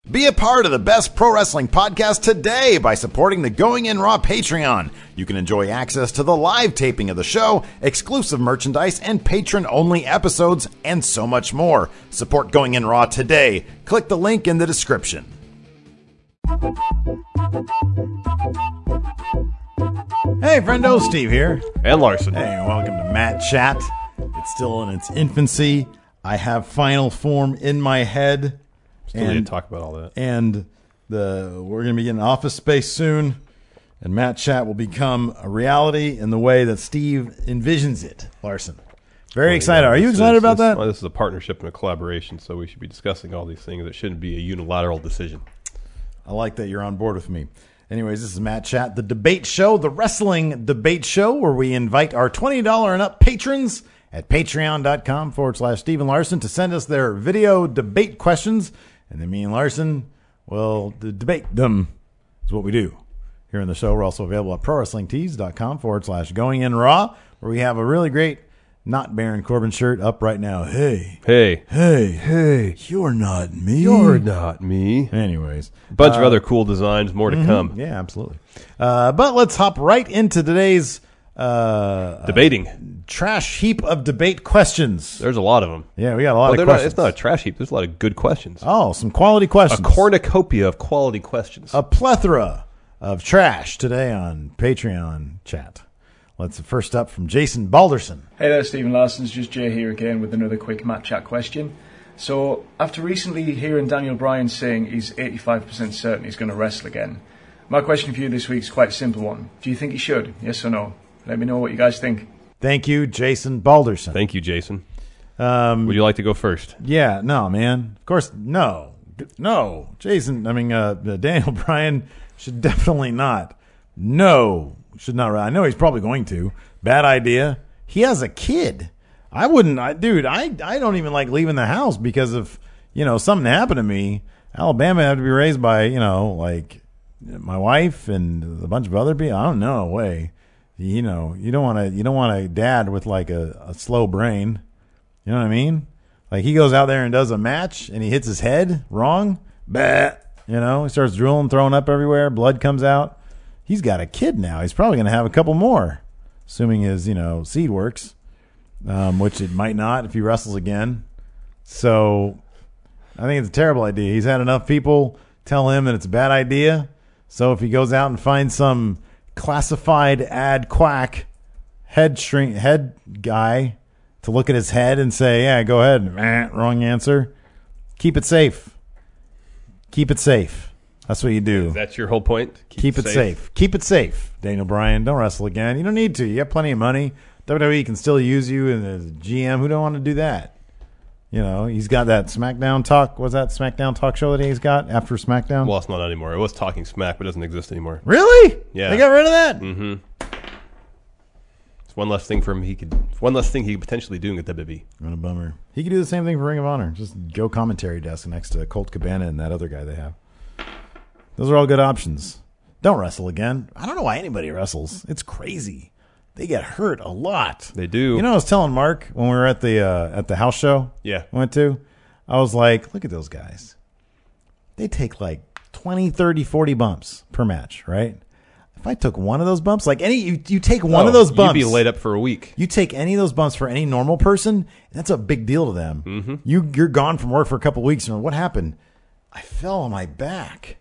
Be a part of the best pro wrestling podcast today by supporting the Going In Raw Patreon. You can enjoy access to the live taping of the show, exclusive merchandise, and patron-only episodes, and so much more. Support Going In Raw today. Click the link in the description. Hey, friendo, Steve here. And Larson. Hey, welcome to Matt Chat. It's still in its infancy. I have final form in my head. Still need to talk about all that. And we're going to be getting office space soon, and Matt Chat will become a reality in the way that Steve envisions it. Larson, very excited. Are you excited about that? Well, this is a partnership and a collaboration, so we should be discussing all these things. It shouldn't be a unilateral decision. I like that you're on board with me. Anyways, this is Matt Chat, the debate show, the wrestling debate show, where we invite our $20 and up patrons at patreon.com/Steven Larson to send us their video debate questions. And then me and Larson will debate them, is what we do here in the show. We're also available at prowrestlingtees.com/GoingInRaw, where we have a really great Not Baron Corbin shirt up right now. Hey, you're not me. You're not me. Anyways. A bunch of other cool designs, more to come. Yeah, absolutely. But let's hop right into today's debating trash heap of debate questions. There's a lot of them. Yeah, we got a lot of questions. It's not a trash heap. There's a lot of good questions. Oh, some quality questions. A cornucopia of quality questions. A plethora of trash today on Patreon chat. Let's first up from Jason Balderson. Hey there, Stephen Larson. It's just Jay here again with another quick Matt Chat question. So, after recently hearing Daniel Bryan saying he's 85% certain he's going to wrestle again, my question for you this week is quite a simple one. Do you think he should? Yes or no? Let me know what you guys think. Thank you, Jason Balderson. Thank you, Jason. Would you like to go first? Yeah, no, man. Of course, no. Jason, Daniel Bryan should definitely not. No, should not. I know he's probably going to. Bad idea. He has a kid. I don't even like leaving the house because of, something happened to me. Alabama had to be raised by, my wife and a bunch of other people. I don't know, way. You don't want a dad with like a slow brain. You know what I mean? Like he goes out there and does a match and he hits his head wrong. Bah. He starts drooling, throwing up everywhere. Blood comes out. He's got a kid now. He's probably going to have a couple more, assuming his, seed works, which it might not if he wrestles again. So I think it's a terrible idea. He's had enough people tell him that it's a bad idea. So if he goes out and finds some classified ad quack head guy to look at his head and say, yeah, go ahead. Wrong answer. Keep it safe. That's what you do. That's your whole point? Keep it safe. Keep it safe, Daniel Bryan. Don't wrestle again. You don't need to. You have plenty of money. WWE can still use you and the GM. Who don't want to do that? He's got that SmackDown talk. Was that SmackDown talk show that he's got after SmackDown? Well, it's not anymore. It was Talking Smack, but it doesn't exist anymore. Really? Yeah. They got rid of that? Mm-hmm. It's one less thing he could potentially do at WWE. What a bummer. He could do the same thing for Ring of Honor. Just go commentary desk next to Colt Cabana and that other guy they have. Those are all good options. Don't wrestle again. I don't know why anybody wrestles. It's crazy. They get hurt a lot. They do. I was telling Mark when we were at the house show. Yeah. Went to. I was like, look at those guys. They take like 20, 30, 40 bumps per match, right? If I took one of those bumps, like you take one of those bumps. You'd be laid up for a week. You take any of those bumps for any normal person, that's a big deal to them. Mm-hmm. You're gone from work for a couple of weeks. And what happened? I fell on my back.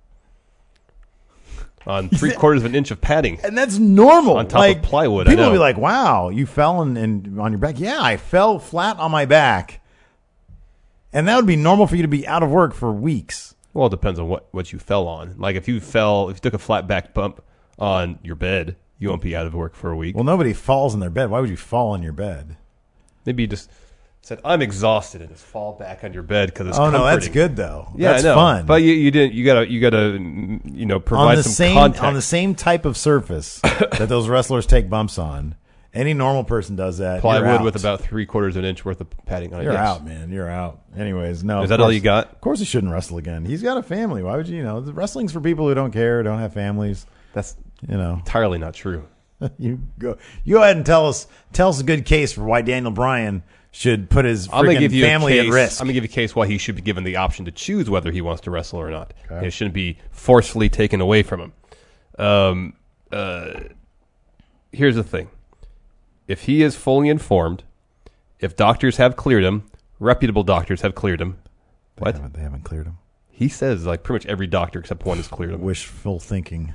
On 3/4 of an inch of padding. And that's normal. On top of plywood, People will be like, wow, you fell and on your back. Yeah, I fell flat on my back. And that would be normal for you to be out of work for weeks. Well, it depends on what you fell on. Like if you took a flat back bump on your bed, you won't be out of work for a week. Well, nobody falls in their bed. Why would you fall on your bed? Maybe you just said, I'm exhausted, and just fall back on your bed because it's comforting. No, that's good though. Yeah, that's fun. But you gotta provide some context. On the same type of surface that those wrestlers take bumps on. Any normal person does that. Plywood with about 3/4 of an inch worth of padding on it. You're out, man. You're out. Anyways, no. Is that all you got? Of course he shouldn't wrestle again. He's got a family. Why would you? The wrestling's for people who don't care, don't have families. That's entirely not true. You go ahead and tell us a good case for why Daniel Bryan should put his I'm gonna give freaking you family a case, at risk. I'm going to give you a case why he should be given the option to choose whether he wants to wrestle or not. Okay. And it shouldn't be forcefully taken away from him. Here's the thing. If he is fully informed, if doctors have cleared him, reputable doctors have cleared him. They haven't cleared him. He says like pretty much every doctor except one has cleared him. Wishful thinking.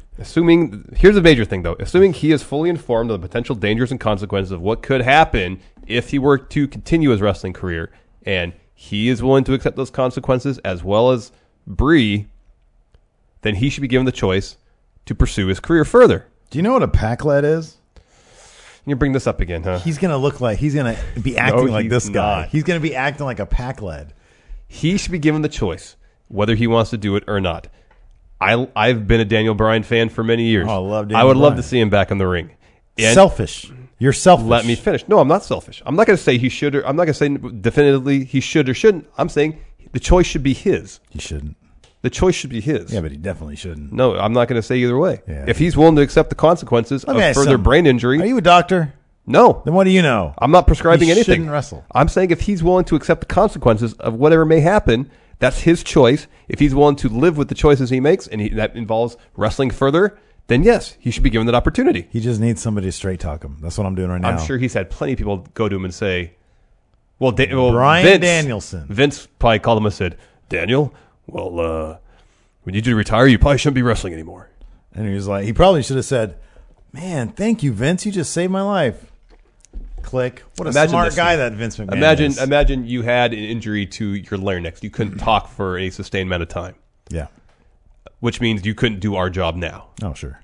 Here's a major thing though. Assuming he is fully informed of the potential dangers and consequences of what could happen if he were to continue his wrestling career, and he is willing to accept those consequences as well as Bree, then he should be given the choice to pursue his career further. Do you know what a pack lead is? You bring this up again, huh? He's gonna be acting like he's this guy. not. He's gonna be acting like a pack lead. He should be given the choice whether he wants to do it or not. I've been a Daniel Bryan fan for many years. Oh, I love Daniel I would love Bryan. to see him back in the ring. And Selfish. You're selfish. let me finish. No, I'm not selfish. I'm not going to say he should, or I'm not going to say definitively he should or shouldn't. I'm saying the choice should be his. He shouldn't. The choice should be his. Yeah, but he definitely shouldn't. No, I'm not going to say either way. Yeah. If he's willing to accept the consequences Let me of ask further something. brain injury, Are you a doctor? no. Then what do you know? I'm not prescribing He anything. shouldn't wrestle. I'm saying if he's willing to accept the consequences of whatever may happen, that's his choice. If he's willing to live with the choices he makes, and that involves wrestling further, then yes, he should be given that opportunity. He just needs somebody to straight talk him. That's what I'm doing right now. I'm sure he's had plenty of people go to him and say, well, Bryan Vince, Danielson. Vince probably called him and said, Daniel, well, we need you to retire. You probably shouldn't be wrestling anymore. And he was like, he probably should have said, man, thank you, Vince. You just saved my life. Click. What a Imagine smart this, guy Steve. that Vince McMahon is. Imagine you had an injury to your larynx. You couldn't talk for a sustained amount of time, Yeah. which means you couldn't do our job now. Oh, sure.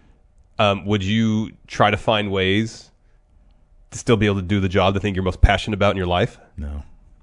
Would you try to find ways to still be able to do the job, the thing you're most passionate about in your life? No.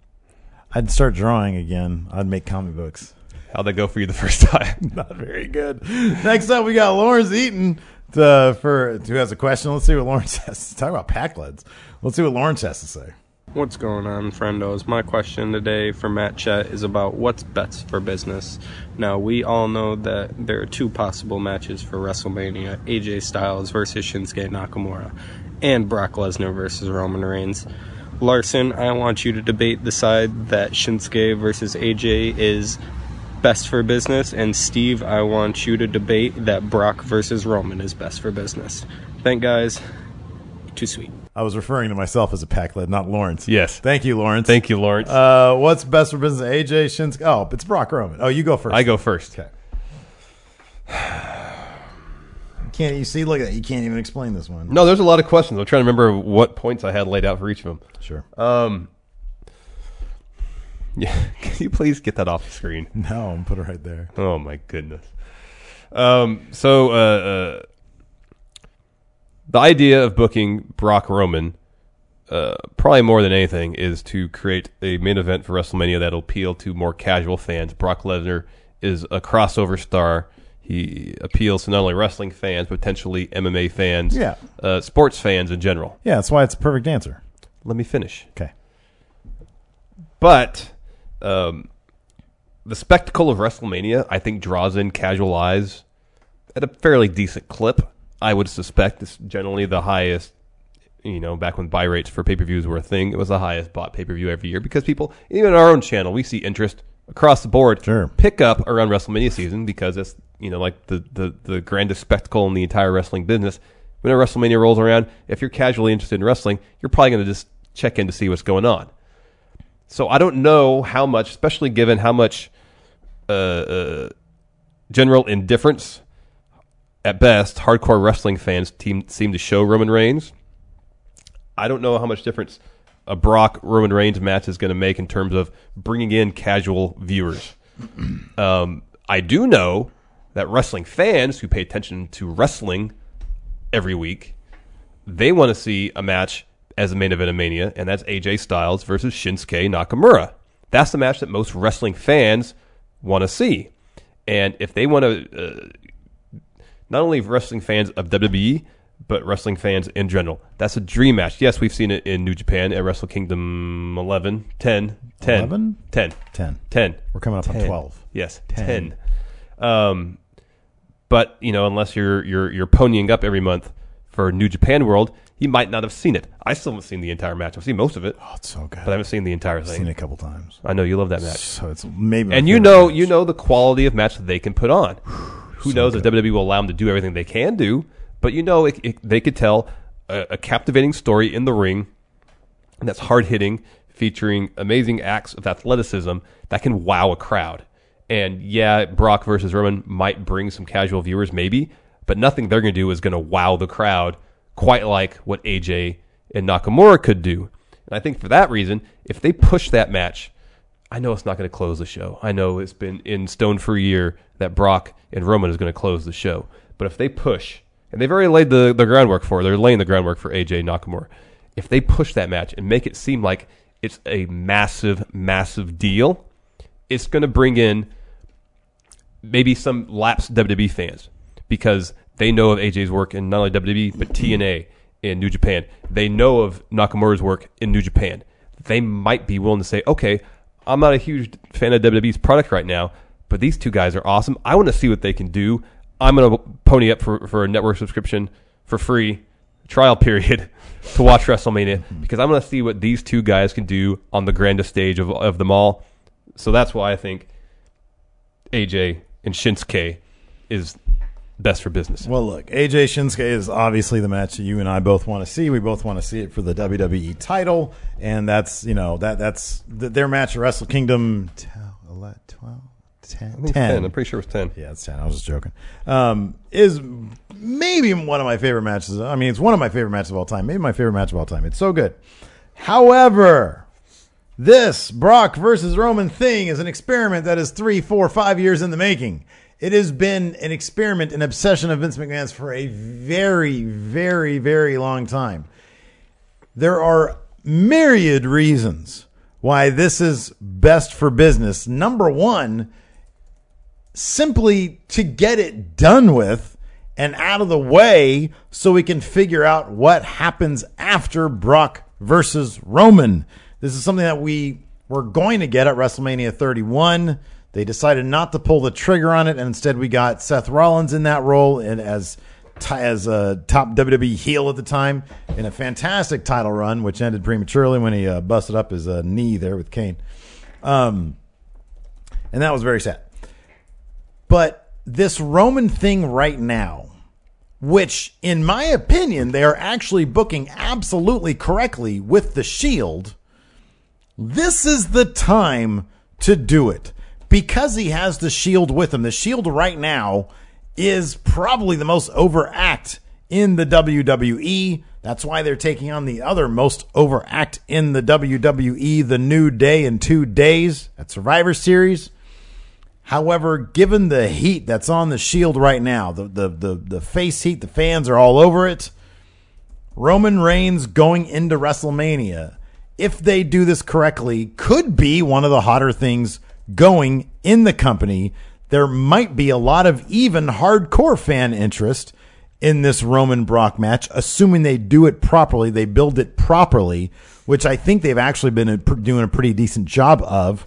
I'd start drawing again. I'd make comic books. How'd that go for you the first time? Not very good. Next up, we got Lawrence Eaton who has a question. Let's see what Lawrence has to talk about. Pack leads. Let's see what Lawrence has to say. What's going on, friendos? My question today for Matt Chet is about what's best for business. Now, we all know that there are two possible matches for WrestleMania, AJ Styles versus Shinsuke Nakamura, and Brock Lesnar versus Roman Reigns. Larson, I want you to debate the side that Shinsuke versus AJ is best for business, and Steve, I want you to debate that Brock versus Roman is best for business. Thank guys. Too sweet. I was referring to myself as a pack lead, not Lawrence. Yes. Thank you, Lawrence. Thank you, Lawrence. What's best for business? AJ, Shinsuke. Oh, it's Brock Roman. Oh, you go first. I go first. Okay. Can't you see? Look at that. You can't even explain this one. No, there's a lot of questions. I'm trying to remember what points I had laid out for each of them. Sure. Yeah, can you please get that off the screen? No, I'm put it right there. Oh my goodness. The idea of booking Brock Roman, probably more than anything, is to create a main event for WrestleMania that'll appeal to more casual fans. Brock Lesnar is a crossover star. He appeals to not only wrestling fans, potentially MMA fans, Yeah. Sports fans in general. Yeah, that's why it's a perfect answer. Let me finish. Okay. But the spectacle of WrestleMania, I think, draws in casual eyes at a fairly decent clip. I would suspect it's generally the highest, back when buy rates for pay-per-views were a thing, it was the highest bought pay-per-view every year because people, even on our own channel, we see interest across the board Sure. pick up around WrestleMania season because it's, like the grandest spectacle in the entire wrestling business. When a WrestleMania rolls around, if you're casually interested in wrestling, you're probably going to just check in to see what's going on. So I don't know how much, especially given how much general indifference, at best, hardcore wrestling fans seem to show Roman Reigns. I don't know how much difference a Brock-Roman Reigns match is going to make in terms of bringing in casual viewers. I do know that wrestling fans who pay attention to wrestling every week, they want to see a match as a main event of Mania, and that's AJ Styles versus Shinsuke Nakamura. That's the match that most wrestling fans want to see. And if they want to, not only wrestling fans of WWE, but wrestling fans in general, that's a dream match. Yes, we've seen it in New Japan at Wrestle Kingdom 11, 10, 10. 11? 10. 10. 10. We're coming up on 10. 12. Yes, 10. 10. But, unless you're ponying up every month for New Japan World, he might not have seen it. I still haven't seen the entire match. I've seen most of it, Oh, it's so good. but I haven't seen the entire I've thing. seen it a couple times. I know you love that match. So it's maybe my And favorite match. you know the quality of match that they can put on. Who knows if WWE will allow them to do everything they can do, but they could tell a captivating story in the ring that's hard-hitting, featuring amazing acts of athleticism that can wow a crowd. And yeah, Brock versus Roman might bring some casual viewers, maybe, but nothing they're going to do is going to wow the crowd quite like what AJ and Nakamura could do. And I think for that reason, if they push that match, I know it's not going to close the show. I know it's been in stone for a year that Brock and Roman is going to close the show. But if they push, and they've already laid the groundwork for it, they're laying the groundwork for AJ and Nakamura. If they push that match and make it seem like it's a massive, massive deal, it's going to bring in maybe some lapsed WWE fans because they know of AJ's work in not only WWE, but TNA in New Japan. They know of Nakamura's work in New Japan. They might be willing to say, okay, I'm not a huge fan of WWE's product right now, but these two guys are awesome. I want to see what they can do. I'm going to pony up for a network subscription for free, trial period, to watch WrestleMania because I'm going to see what these two guys can do on the grandest stage of them all. So that's why I think AJ and Shinsuke is best for business. Well, look, AJ Shinsuke is obviously the match that you and I both want to see. We both want to see it for the WWE title, and that's their match at Wrestle Kingdom 10. 10. I'm pretty sure it was 10. Yeah, it's 10. I was just joking. Is maybe one of my favorite matches. I mean, it's one of my favorite matches of all time. Maybe my favorite match of all time. It's so good. However, this Brock versus Roman thing is an experiment that is 3, 4, 5 years in the making. It has been an experiment, an obsession of Vince McMahon's for a very, very, very long time. There are myriad reasons why this is best for business. Number one, simply to get it done with and out of the way so we can figure out what happens after Brock versus Roman. This is something that we were going to get at WrestleMania 31. They decided not to pull the trigger on it, and instead we got Seth Rollins in that role and as a top WWE heel at the time in a fantastic title run, which ended prematurely when he busted up his knee there with Kane. And that was very sad. But this Roman thing right now, which in my opinion, they are actually booking absolutely correctly with the Shield, this is the time to do it. Because he has the Shield with him. The Shield right now is probably the most overact in the WWE. That's why they're taking on the other most overact in the WWE, the New Day in 2 days at Survivor Series. However, given the heat that's on the Shield right now, the face heat, the fans are all over it. Roman Reigns going into WrestleMania, if they do this correctly, could be one of the hotter things going in the company. There might be a lot of even hardcore fan interest in this Roman Brock match, assuming they do it properly, they build it properly, which I think they've actually been doing a pretty decent job of.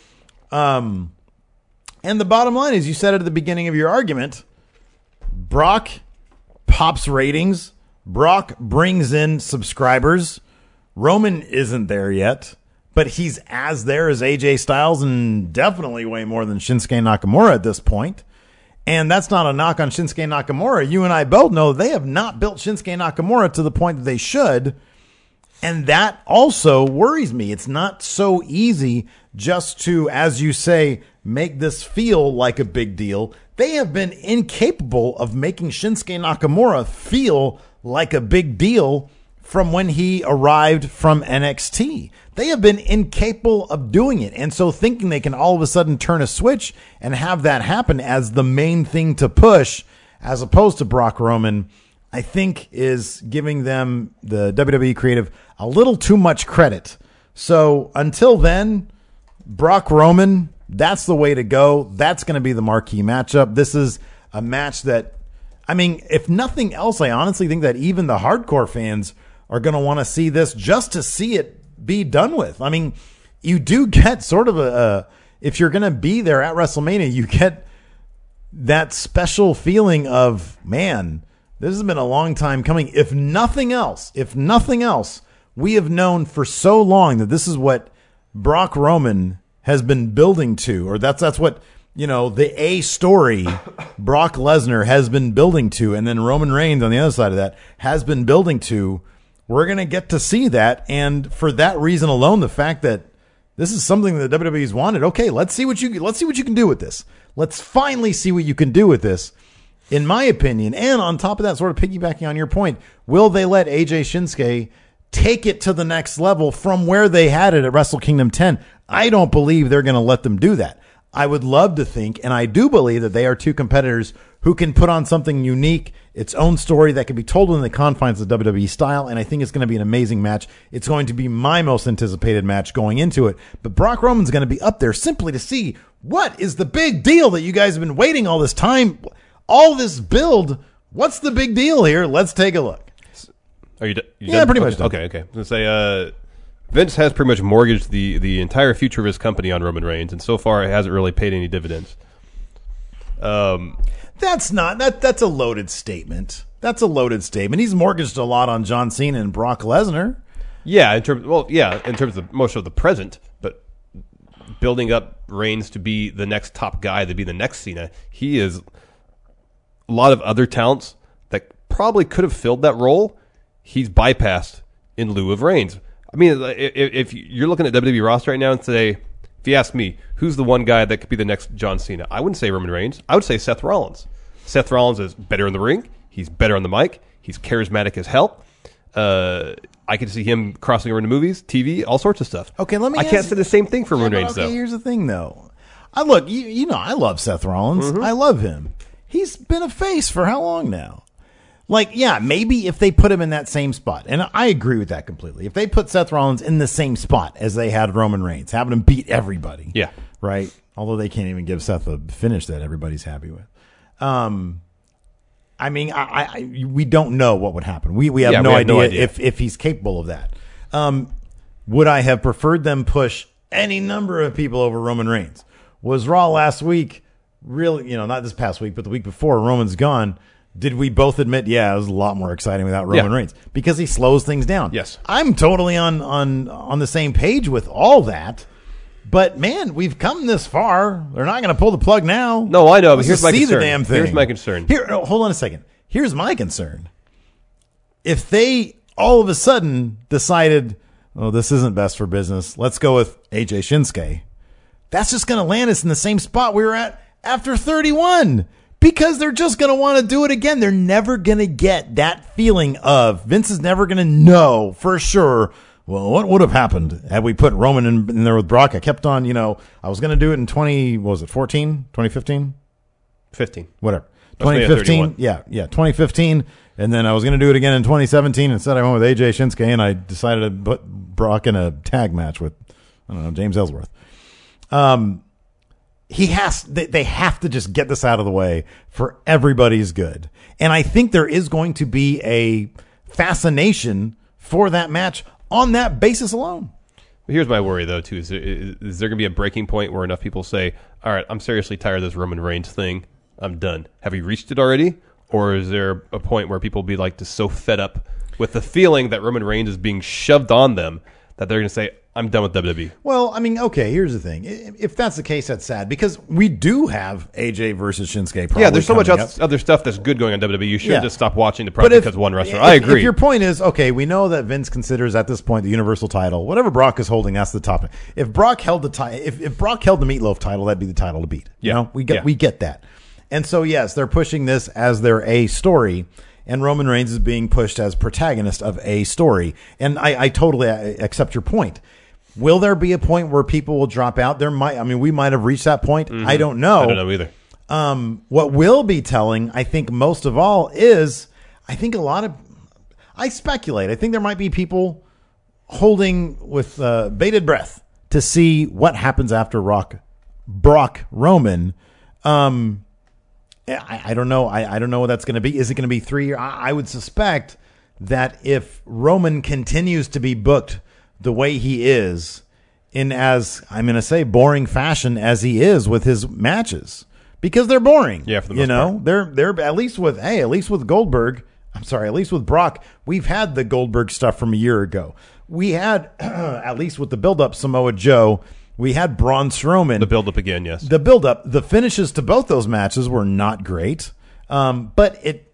And the bottom line is, you said it at the beginning of your argument, Brock pops ratings, Brock brings in subscribers. Roman isn't there yet, but he's as there as AJ Styles and definitely way more than Shinsuke Nakamura at this point. And that's not a knock on Shinsuke Nakamura. You and I both know they have not built Shinsuke Nakamura to the point that they should. And that also worries me. It's not so easy just to, as you say, make this feel like a big deal. They have been incapable of making Shinsuke Nakamura feel like a big deal from when he arrived from NXT. They have been incapable of doing it. And so thinking they can all of a sudden turn a switch and have that happen as the main thing to push, as opposed to Brock Roman, I think is giving them, the WWE creative, a little too much credit. So until then, Brock Roman, that's the way to go. That's going to be the marquee matchup. This is a match that, I mean, if nothing else, I honestly think that even the hardcore fans are going to want to see this just to see it be done with. I mean, you do get sort of if you're going to be there at WrestleMania, you get that special feeling of, man, This has been a long time coming. If nothing else, we have known for so long that this is what Brock Roman has been building to, or that's what, the A story Brock Lesnar has been building to, and then Roman Reigns on the other side of that has been building to. We're going to get to see that, and for that reason alone, the fact that this is something that WWE's wanted. Okay, let's see what you can do with this. Let's finally see what you can do with this. In my opinion, and on top of that, sort of piggybacking on your point, will they let AJ Shinsuke take it to the next level from where they had it at Wrestle Kingdom 10? I don't believe they're going to let them do that. I would love to think, and I do believe that they are two competitors who can put on something unique, its own story that can be told in the confines of WWE style, and I think it's going to be an amazing match. It's going to be my most anticipated match going into it. But Brock Roman's going to be up there simply to see what is the big deal that you guys have been waiting all this time, all this build. What's the big deal here? Let's take a look. Are you yeah, done? pretty much done. Okay. I was going to say, Vince has pretty much mortgaged the entire future of his company on Roman Reigns, and so far it hasn't really paid any dividends. That's a loaded statement. He's mortgaged a lot on John Cena and Brock Lesnar. Yeah, in terms of most of the present, but building up Reigns to be the next top guy, to be the next Cena, he is a lot of other talents that probably could have filled that role. He's bypassed in lieu of Reigns. I mean, if you're looking at WWE roster right now and say, if you ask me, who's the one guy that could be the next John Cena? I wouldn't say Roman Reigns. I would say Seth Rollins. Seth Rollins is better in the ring. He's better on the mic. He's charismatic as hell. I could see him crossing over into movies, TV, all sorts of stuff. Okay, I can't say the same thing for Roman Reigns, though. Here's the thing, though. I love Seth Rollins. Mm-hmm. I love him. He's been a face for how long now? Maybe if they put him in that same spot, and I agree with that completely. If they put Seth Rollins in the same spot as they had Roman Reigns, having him beat everybody. Yeah. Right? Although they can't even give Seth a finish that everybody's happy with. We don't know what would happen. We have no idea if he's capable of that. Would I have preferred them push any number of people over Roman Reigns? Was Raw last week really, not this past week, but the week before, Roman's gone? Did we both admit, it was a lot more exciting without Roman Reigns because he slows things down? Yes. I'm totally on the same page with all that. But man, we've come this far. They're not going to pull the plug now. No, I know. But Let's here's my see concern. the damn thing. Here's my concern. Hold on a second. Here's my concern. If they all of a sudden decided, this isn't best for business, let's go with AJ Shinsuke, that's just going to land us in the same spot we were at after 31. Because they're just going to want to do it again. They're never going to get that feeling of, Vince is never going to know for sure, well, what would have happened had we put Roman in there with Brock? I kept on, I was going to do it in 2015? 15. Whatever. 2015. Yeah, 2015. And then I was going to do it again in 2017. Instead, I went with AJ Shinsuke, and I decided to put Brock in a tag match with, James Ellsworth. They have to just get this out of the way for everybody's good. And I think there is going to be a fascination for that match on that basis alone. Here's my worry, though, too. Is there going to be a breaking point where enough people say, all right, I'm seriously tired of this Roman Reigns thing. I'm done. Have we reached it already? Or is there a point where people will be just so fed up with the feeling that Roman Reigns is being shoved on them that they're going to say, I'm done with WWE. Well, okay, here's the thing. If that's the case, that's sad because we do have AJ versus Shinsuke. Yeah, there's so much other stuff that's good going on WWE. You should just stop watching the product because one wrestler. I agree. If your point is, okay, we know that Vince considers at this point the Universal title, whatever Brock is holding, that's the top. If Brock held if Brock held the Meatloaf title, that'd be the title to beat. We get that. And so, yes, they're pushing this as their A story. And Roman Reigns is being pushed as protagonist of a story. And I totally accept your point. Will there be a point where people will drop out? We might have reached that point. Mm-hmm. I don't know. I don't know either. What will be telling, I think, most of all is, I speculate. I think there might be people holding with bated breath to see what happens after Brock Roman. I don't know. I don't know what that's going to be. Is it going to be 3 years? I would suspect that if Roman continues to be booked the way he is, in as I'm going to say boring fashion as he is with his matches, because they're boring. Yeah, for the most part. They're at least with Goldberg. I'm sorry, at least with Brock, we've had the Goldberg stuff from a year ago. We had, at least with the build-up, Samoa Joe. We had Braun Strowman. The build-up again, yes. The build-up. The finishes to both those matches were not great, but it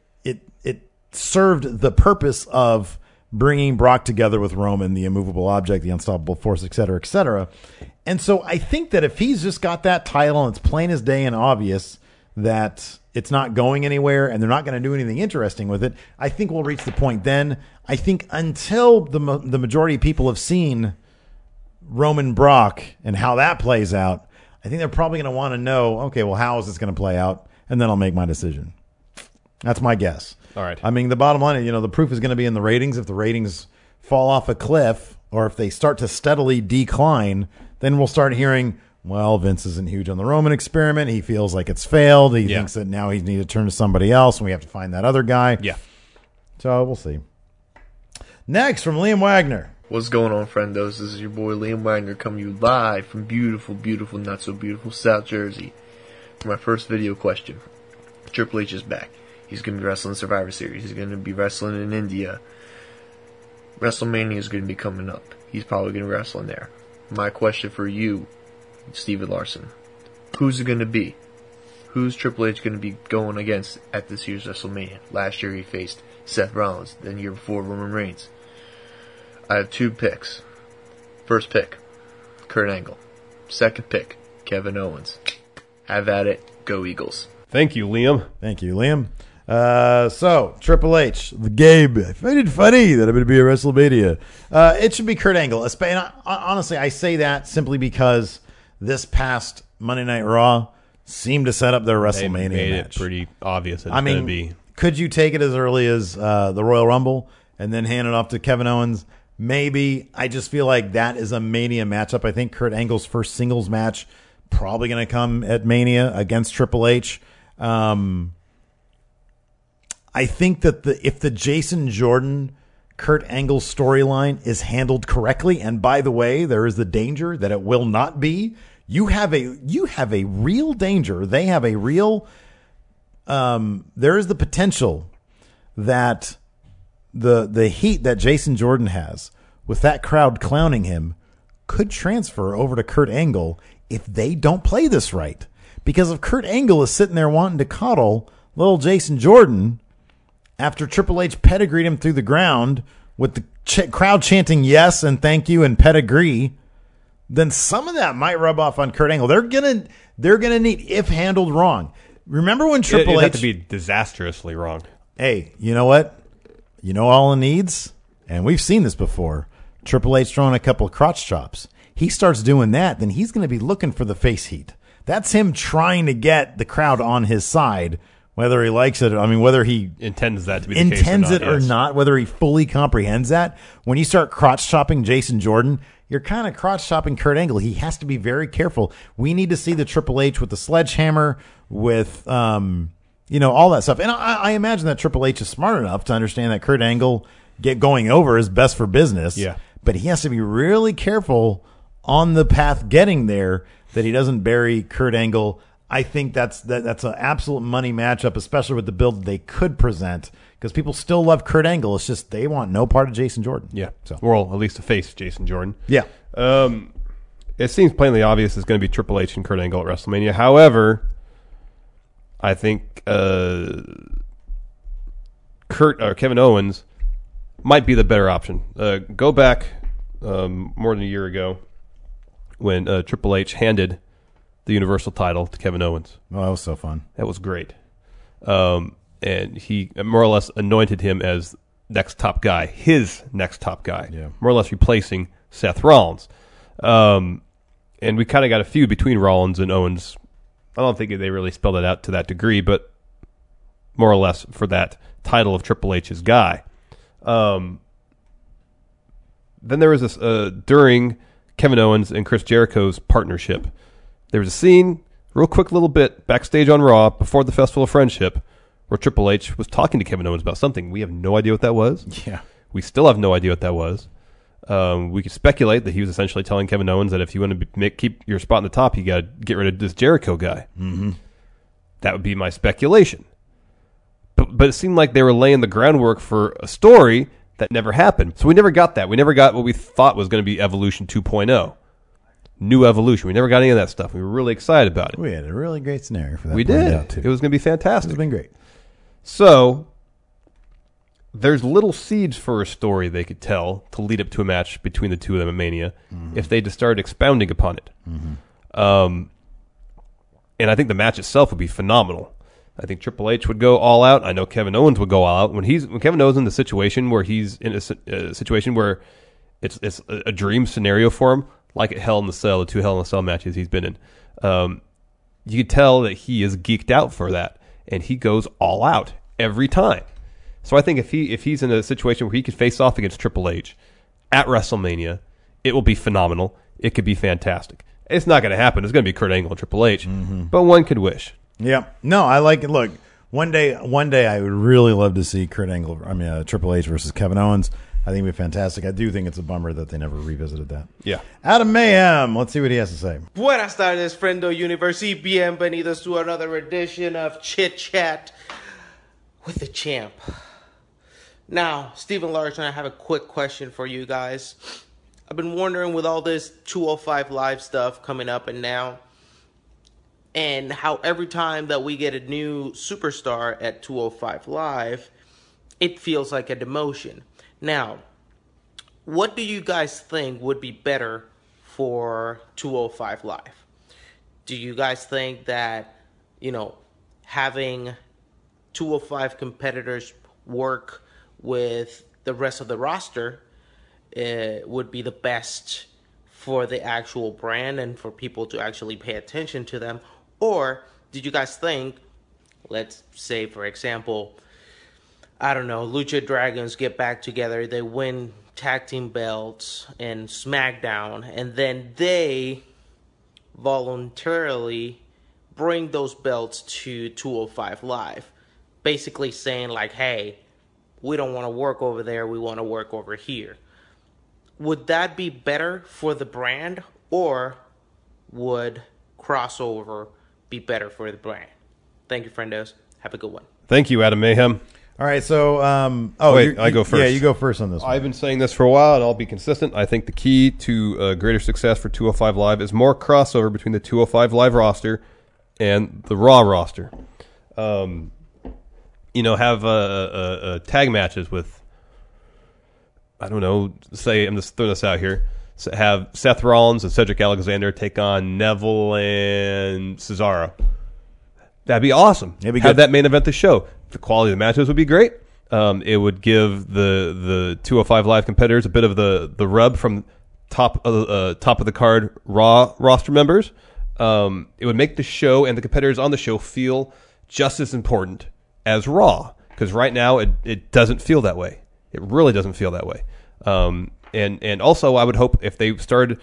served the purpose of bringing Brock together with Roman, the immovable object, the unstoppable force, et cetera, et cetera. And so I think that if he's just got that title and it's plain as day and obvious that it's not going anywhere and they're not going to do anything interesting with it, I think we'll reach the point then. I think until the majority of people have seen Roman Brock and how that plays out, I think they're probably going to want to know, okay, well, how is this going to play out? And then I'll make my decision. That's my guess. All right. I mean, the bottom line, the proof is going to be in the ratings. If the ratings fall off a cliff or if they start to steadily decline, then we'll start hearing, well, Vince isn't huge on the Roman experiment. He feels like it's failed. He thinks that now he needs to turn to somebody else and we have to find that other guy. Yeah. So we'll see. Next, from Liam Wagner. What's going on, friendos? This is your boy Liam Wagner coming to you live from beautiful, beautiful, not so beautiful South Jersey. For my first video question. Triple H is back. He's going to be wrestling Survivor Series. He's going to be wrestling in India. WrestleMania is going to be coming up. He's probably going to wrestle in there. My question for you, Steven Larson. Who's it going to be? Who's Triple H going to be going against at this year's WrestleMania? Last year he faced Seth Rollins. Then the year before, Roman Reigns. I have 2 picks. First pick, Kurt Angle. Second pick, Kevin Owens. Have at it. Go Eagles. Thank you, Liam. Thank you, Liam. So, Triple H, the Gabe. I find it funny that I'm going to be at WrestleMania. It should be Kurt Angle. And honestly, I say that simply because this past Monday Night Raw seemed to set up their WrestleMania made match. It pretty obvious that it's going to be. Could you take it as early as the Royal Rumble and then hand it off to Kevin Owens? Maybe. I just feel like that is a Mania matchup. I think Kurt Angle's first singles match probably going to come at Mania against Triple H. I think that if the Jason Jordan Kurt Angle storyline is handled correctly, and by the way, there is the danger that it will not be. You have a real danger. They have a real. There is the potential that the heat that Jason Jordan has with that crowd clowning him could transfer over to Kurt Angle if they don't play this right. Because if Kurt Angle is sitting there wanting to coddle little Jason Jordan after Triple H pedigreed him through the ground with the crowd chanting yes and thank you and pedigree, then some of that might rub off on Kurt Angle. They're gonna need, if handled wrong. Remember when Triple H have to be disastrously wrong. Hey, you know what? You know all it needs, and we've seen this before. Triple H throwing a couple of crotch chops. He starts doing that, then he's going to be looking for the face heat. That's him trying to get the crowd on his side, whether he likes it. I mean, whether he intends that to be the case or not, whether he fully comprehends that. When you start crotch chopping Jason Jordan, you're kind of crotch chopping Kurt Angle. He has to be very careful. We need to see the Triple H with the sledgehammer, with all that stuff. And I imagine that Triple H is smart enough to understand that Kurt Angle going over is best for business. Yeah. But he has to be really careful on the path getting there that he doesn't bury Kurt Angle. I think that's an absolute money matchup, especially with the build they could present, because people still love Kurt Angle. It's just they want no part of Jason Jordan. Yeah. So, well, at least to face Jason Jordan. Yeah. It seems plainly obvious it's going to be Triple H and Kurt Angle at WrestleMania. However, I think Kevin Owens might be the better option. Go back more than a year ago when Triple H handed the Universal title to Kevin Owens. Oh, that was so fun. That was great. And he more or less anointed him as next top guy, his next top guy, more or less replacing Seth Rollins. And we kind of got a feud between Rollins and Owens. I don't think they really spelled it out to that degree, but more or less for that title of Triple H's guy. Then there was this, during Kevin Owens and Chris Jericho's partnership, there was a scene, real quick little bit, backstage on Raw, before the Festival of Friendship, where Triple H was talking to Kevin Owens about something. We have no idea what that was. Yeah. We still have no idea what that was. We could speculate that he was essentially telling Kevin Owens that if you want to keep your spot on the top, you got to get rid of this Jericho guy. Mm-hmm. That would be my speculation. but it seemed like they were laying the groundwork for a story that never happened. So we never got that. We never got what we thought was going to be Evolution 2.0. New Evolution. We never got any of that stuff. We were really excited about it. We had a really great scenario for that. We planned did. out, too. It was going to be fantastic. It's been great. So there's little seeds for a story they could tell to lead up to a match between the two of them at Mania if they just started expounding upon it. And I think the match itself would be phenomenal. I think Triple H would go all out. I know Kevin Owens would go all out. When Kevin Owens in the situation where he's in a situation where it's a dream scenario for him, like at Hell in the Cell, the 2 Hell in the Cell matches he's been in, you could tell that he is geeked out for that, and he goes all out every time. So I think if he's in a situation where he could face off against Triple H at WrestleMania, it will be phenomenal. It could be fantastic. It's not going to happen. It's going to be Kurt Angle and Triple H, but one could wish. Yeah. No, I like it. Look, one day I would really love to see Triple H versus Kevin Owens. I think it'd be fantastic. I do think it's a bummer that they never revisited that. Yeah. Adam Mayhem, let's see what he has to say. Buenas tardes, Friendo Universe, y bienvenidos to another edition of Chit Chat with the Champ. Now, Stephen Larson, I have a quick question for you guys. I've been wondering with all this 205 Live stuff coming up and now, and how every time that we get a new superstar at 205 Live, it feels like a demotion. Now, what do you guys think would be better for 205 Live? Do you guys think that, having 205 competitors work with the rest of the roster would be the best for the actual brand and for people to actually pay attention to them? Or did you guys think, let's say, for example, I don't know, Lucha Dragons get back together, they win tag team belts in SmackDown, and then they voluntarily bring those belts to 205 Live, basically saying like, hey, we don't want to work over there, we want to work over here. Would that be better for the brand, or would crossover be better for the brand? Thank you, friendos. Have a good one. Thank you, Adam Mayhem. All right, so wait, I go first. Yeah, you go first on this one. I've been saying this for a while, and I'll be consistent. I think the key to greater success for 205 Live is more crossover between the 205 Live roster and the Raw roster. Have tag matches with, I don't know, say, I'm just throwing this out here, so have Seth Rollins and Cedric Alexander take on Neville and Cesaro. That'd be awesome. It'd be Have good. that main event the show. The quality of the matches would be great. It would give the 205 Live competitors a bit of the rub from top of the card Raw roster members. It would make the show and the competitors on the show feel just as important as Raw, because right now it doesn't feel that way. It really doesn't feel that way. And also I would hope if they started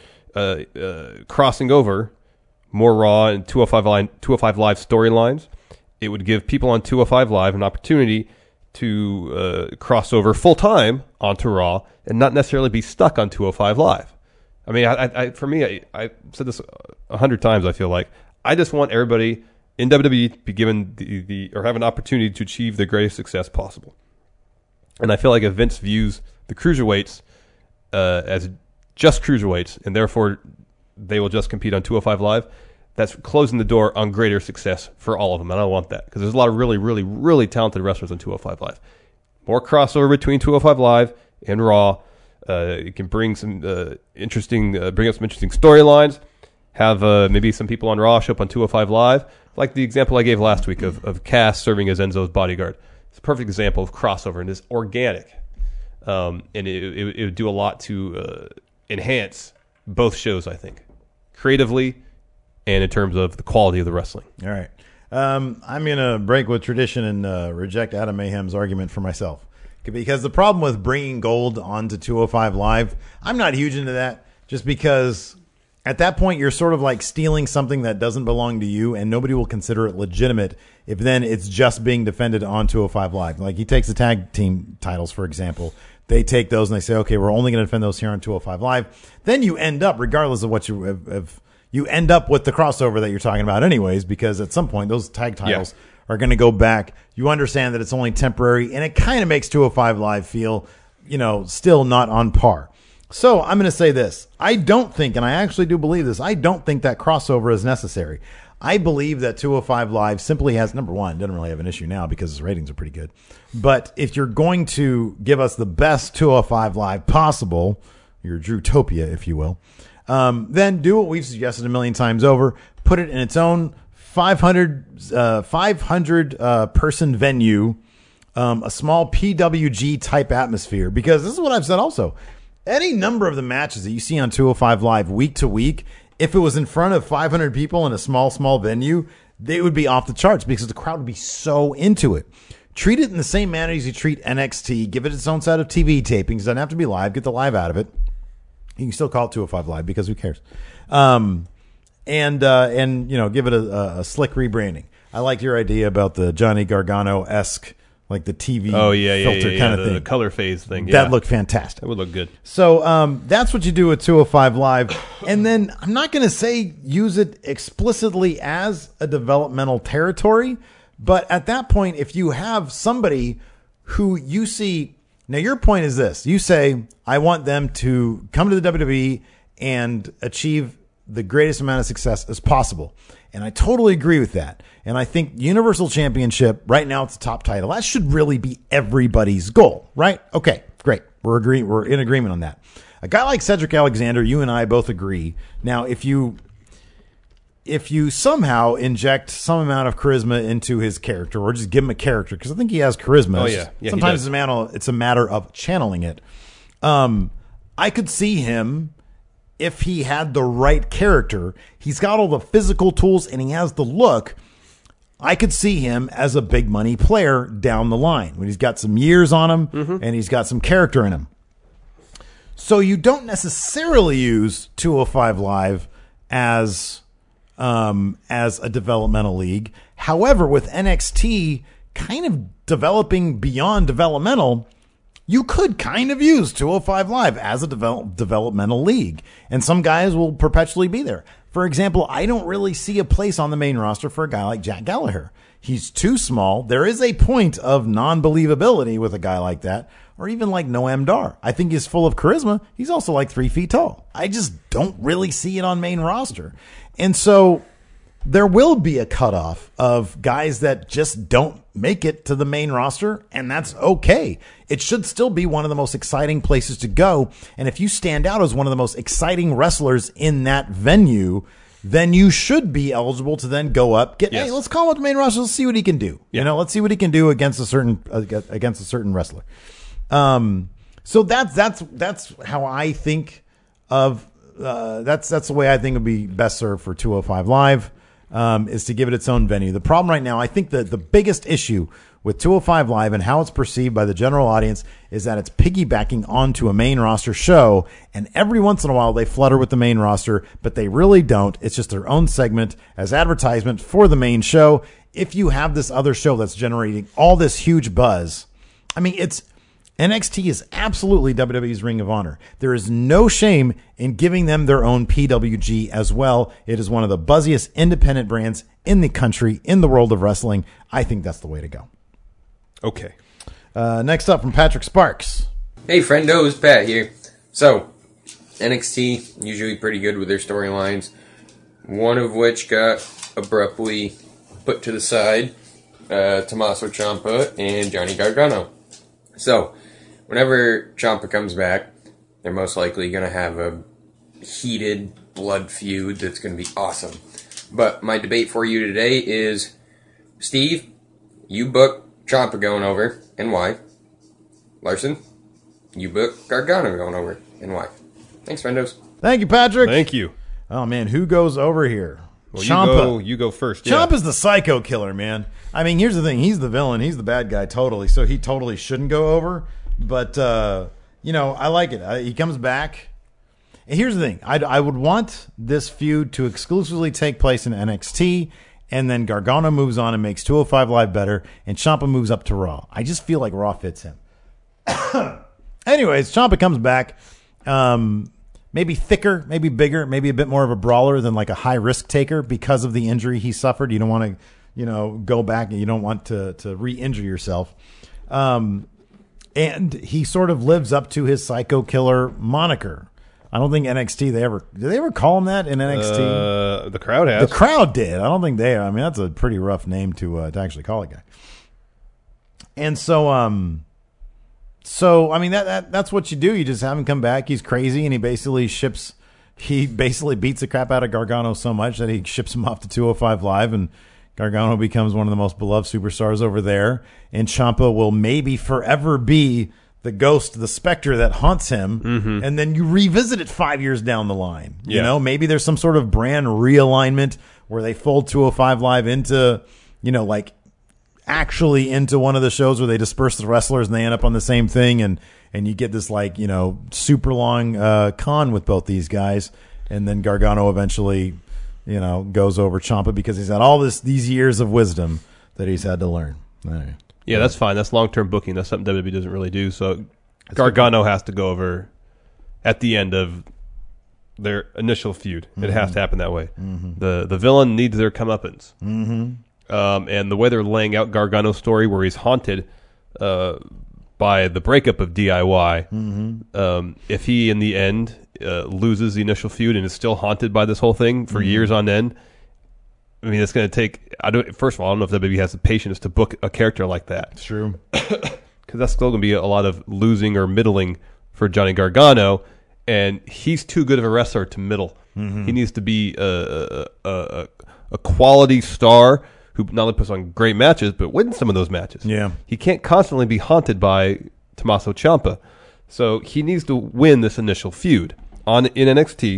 crossing over more Raw and 205 Live storylines, it would give people on 205 Live an opportunity to cross over full time onto Raw and not necessarily be stuck on 205 Live. I mean, for me, I said this 100 times. I feel like I just want everybody in WWE to be given or have an opportunity to achieve the greatest success possible. And I feel like if Vince views the cruiserweights as just cruiserweights, and therefore they will just compete on 205 Live, that's closing the door on greater success for all of them. And I don't want that, because there's a lot of really, really, really talented wrestlers on 205 Live. More crossover between 205 Live and Raw. It can bring some bring up some interesting storylines. Have maybe some people on Raw show up on 205 Live, like the example I gave last week of Cass serving as Enzo's bodyguard. It's a perfect example of crossover, and it's organic. And it would do a lot to enhance both shows, I think, creatively and in terms of the quality of the wrestling. All right. I'm going to break with tradition and reject Adam Mayhem's argument for myself. Because the problem with bringing gold onto 205 Live, I'm not huge into that, just because at that point you're sort of like stealing something that doesn't belong to you, and nobody will consider it legitimate if then it's just being defended on 205 Live. Like, he takes the tag team titles, for example. They take those and they say, okay, we're only going to defend those here on 205 Live. Then you end up, regardless of what you end up with the crossover that you're talking about anyways, because at some point those tag titles are going to go back. You understand that it's only temporary, and it kind of makes 205 Live feel, still not on par. So I'm going to say this. I don't think, and I actually do believe this, I don't think that crossover is necessary. I believe that 205 Live simply has, number one, doesn't really have an issue now because its ratings are pretty good. But if you're going to give us the best 205 Live possible, your Drewtopia, if you will, then do what we've suggested a million times over. Put it in its own 500 person venue, a small PWG type atmosphere, because this is what I've said also. Any number of the matches that you see on 205 Live week to week, if it was in front of 500 people in a small venue, they would be off the charts because the crowd would be so into it. Treat it in the same manner as you treat NXT. Give it its own set of TV tapings. It doesn't have to be live. Get the live out of it. You can still call it 205 Live because who cares? And give it a slick rebranding. I like your idea about the Johnny Gargano-esque, like the TV filter kind of thing. The color phase thing. That looked fantastic. That would look good. So that's what you do with 205 Live. And then I'm not going to say use it explicitly as a developmental territory, but at that point, if you have somebody who you see, now your point is this. You say, I want them to come to the WWE and achieve the greatest amount of success as possible. And I totally agree with that. And I think Universal Championship, right now it's the top title. That should really be everybody's goal, right? Okay, great. We're in agreement on that. A guy like Cedric Alexander, you and I both agree. Now, if you somehow inject some amount of charisma into his character, or just give him a character, because I think he has charisma. Oh, yeah. Sometimes it's a matter of channeling it. I could see him, if he had the right character, he's got all the physical tools and he has the look. I could see him as a big money player down the line when he's got some years on him and he's got some character in him. So you don't necessarily use 205 Live as a developmental league. However, with NXT kind of developing beyond developmental, you could kind of use 205 Live as a developmental league. And some guys will perpetually be there. For example, I don't really see a place on the main roster for a guy like Jack Gallagher. He's too small. There is a point of non-believability with a guy like that. Or even like Noam Dar. I think he's full of charisma. He's also like 3 feet tall. I just don't really see it on main roster. And so there will be a cutoff of guys that just don't make it to the main roster, and that's okay. It should still be one of the most exciting places to go. And if you stand out as one of the most exciting wrestlers in that venue, then you should be eligible to then go up. Hey, let's call him up the main roster. Let's see what he can do. Yeah. Let's see what he can do against a certain wrestler. So that's how I think of. That's the way I think would be best served for 205 Live. Is to give it its own venue. The problem right now, I think that the biggest issue with 205 Live and how it's perceived by the general audience is that it's piggybacking onto a main roster show, and every once in a while they flutter with the main roster, but they really don't. It's just their own segment as advertisement for the main show. If you have this other show that's generating all this huge buzz, I mean, NXT is absolutely WWE's Ring of Honor. There is no shame in giving them their own PWG as well. It is one of the buzziest independent brands in the country, in the world of wrestling. I think that's the way to go. Okay. Next up from Patrick Sparks. Hey, friendos, Pat here. So, NXT, usually pretty good with their storylines, one of which got abruptly put to the side, Tommaso Ciampa and Johnny Gargano. So, whenever Ciampa comes back, they're most likely going to have a heated blood feud that's going to be awesome. But my debate for you today is, Steve, you book Ciampa going over, and why? Larson, you book Gargano going over, and why? Thanks, friendos. Thank you, Patrick. Thank you. Oh, man, who goes over here? Well, Ciampa. You go first. Ciampa's the psycho killer, man. I mean, here's the thing. He's the villain. He's the bad guy totally. So he totally shouldn't go over. But, I like it. He comes back. And here's the thing. I would want this feud to exclusively take place in NXT. And then Gargano moves on and makes 205 Live better. And Ciampa moves up to Raw. I just feel like Raw fits him. Anyways, Ciampa comes back. Maybe thicker, maybe bigger, maybe a bit more of a brawler than like a high risk taker because of the injury he suffered. You don't want to go back and you don't want to re-injure yourself. And he sort of lives up to his Psycho Killer moniker. I don't think NXT did they ever call him that in NXT? The crowd has. The crowd did. I don't think they. I mean, that's a pretty rough name to actually call a guy. And so I mean that's what you do. You just have him come back. He's crazy, and he basically beats the crap out of Gargano so much that he ships him off to 205 Live, and Gargano becomes one of the most beloved superstars over there. And Ciampa will maybe forever be the ghost, the specter that haunts him. Mm-hmm. And then you revisit it 5 years down the line. Yeah. Maybe there's some sort of brand realignment where they fold 205 Live into, like actually into one of the shows where they disperse the wrestlers and they end up on the same thing. And you get this super long con with both these guys. And then Gargano eventually, goes over Ciampa because he's had all these years of wisdom that he's had to learn. Anyway. Yeah, that's fine. That's long-term booking. That's something WWE doesn't really do. So Gargano has to go over at the end of their initial feud. Mm-hmm. It has to happen that way. Mm-hmm. The villain needs their comeuppance. Mm-hmm. And the way they're laying out Gargano's story, where he's haunted by the breakup of DIY, mm-hmm. If he, in the end, loses the initial feud and is still haunted by this whole thing for years on end, I mean, it's going to take. First of all, I don't know if WWE has the patience to book a character like that. It's true, because that's still going to be a lot of losing or middling for Johnny Gargano, and he's too good of a wrestler to middle. Mm-hmm. He needs to be a quality star who not only puts on great matches but wins some of those matches. Yeah, he can't constantly be haunted by Tommaso Ciampa, so he needs to win this initial feud in NXT.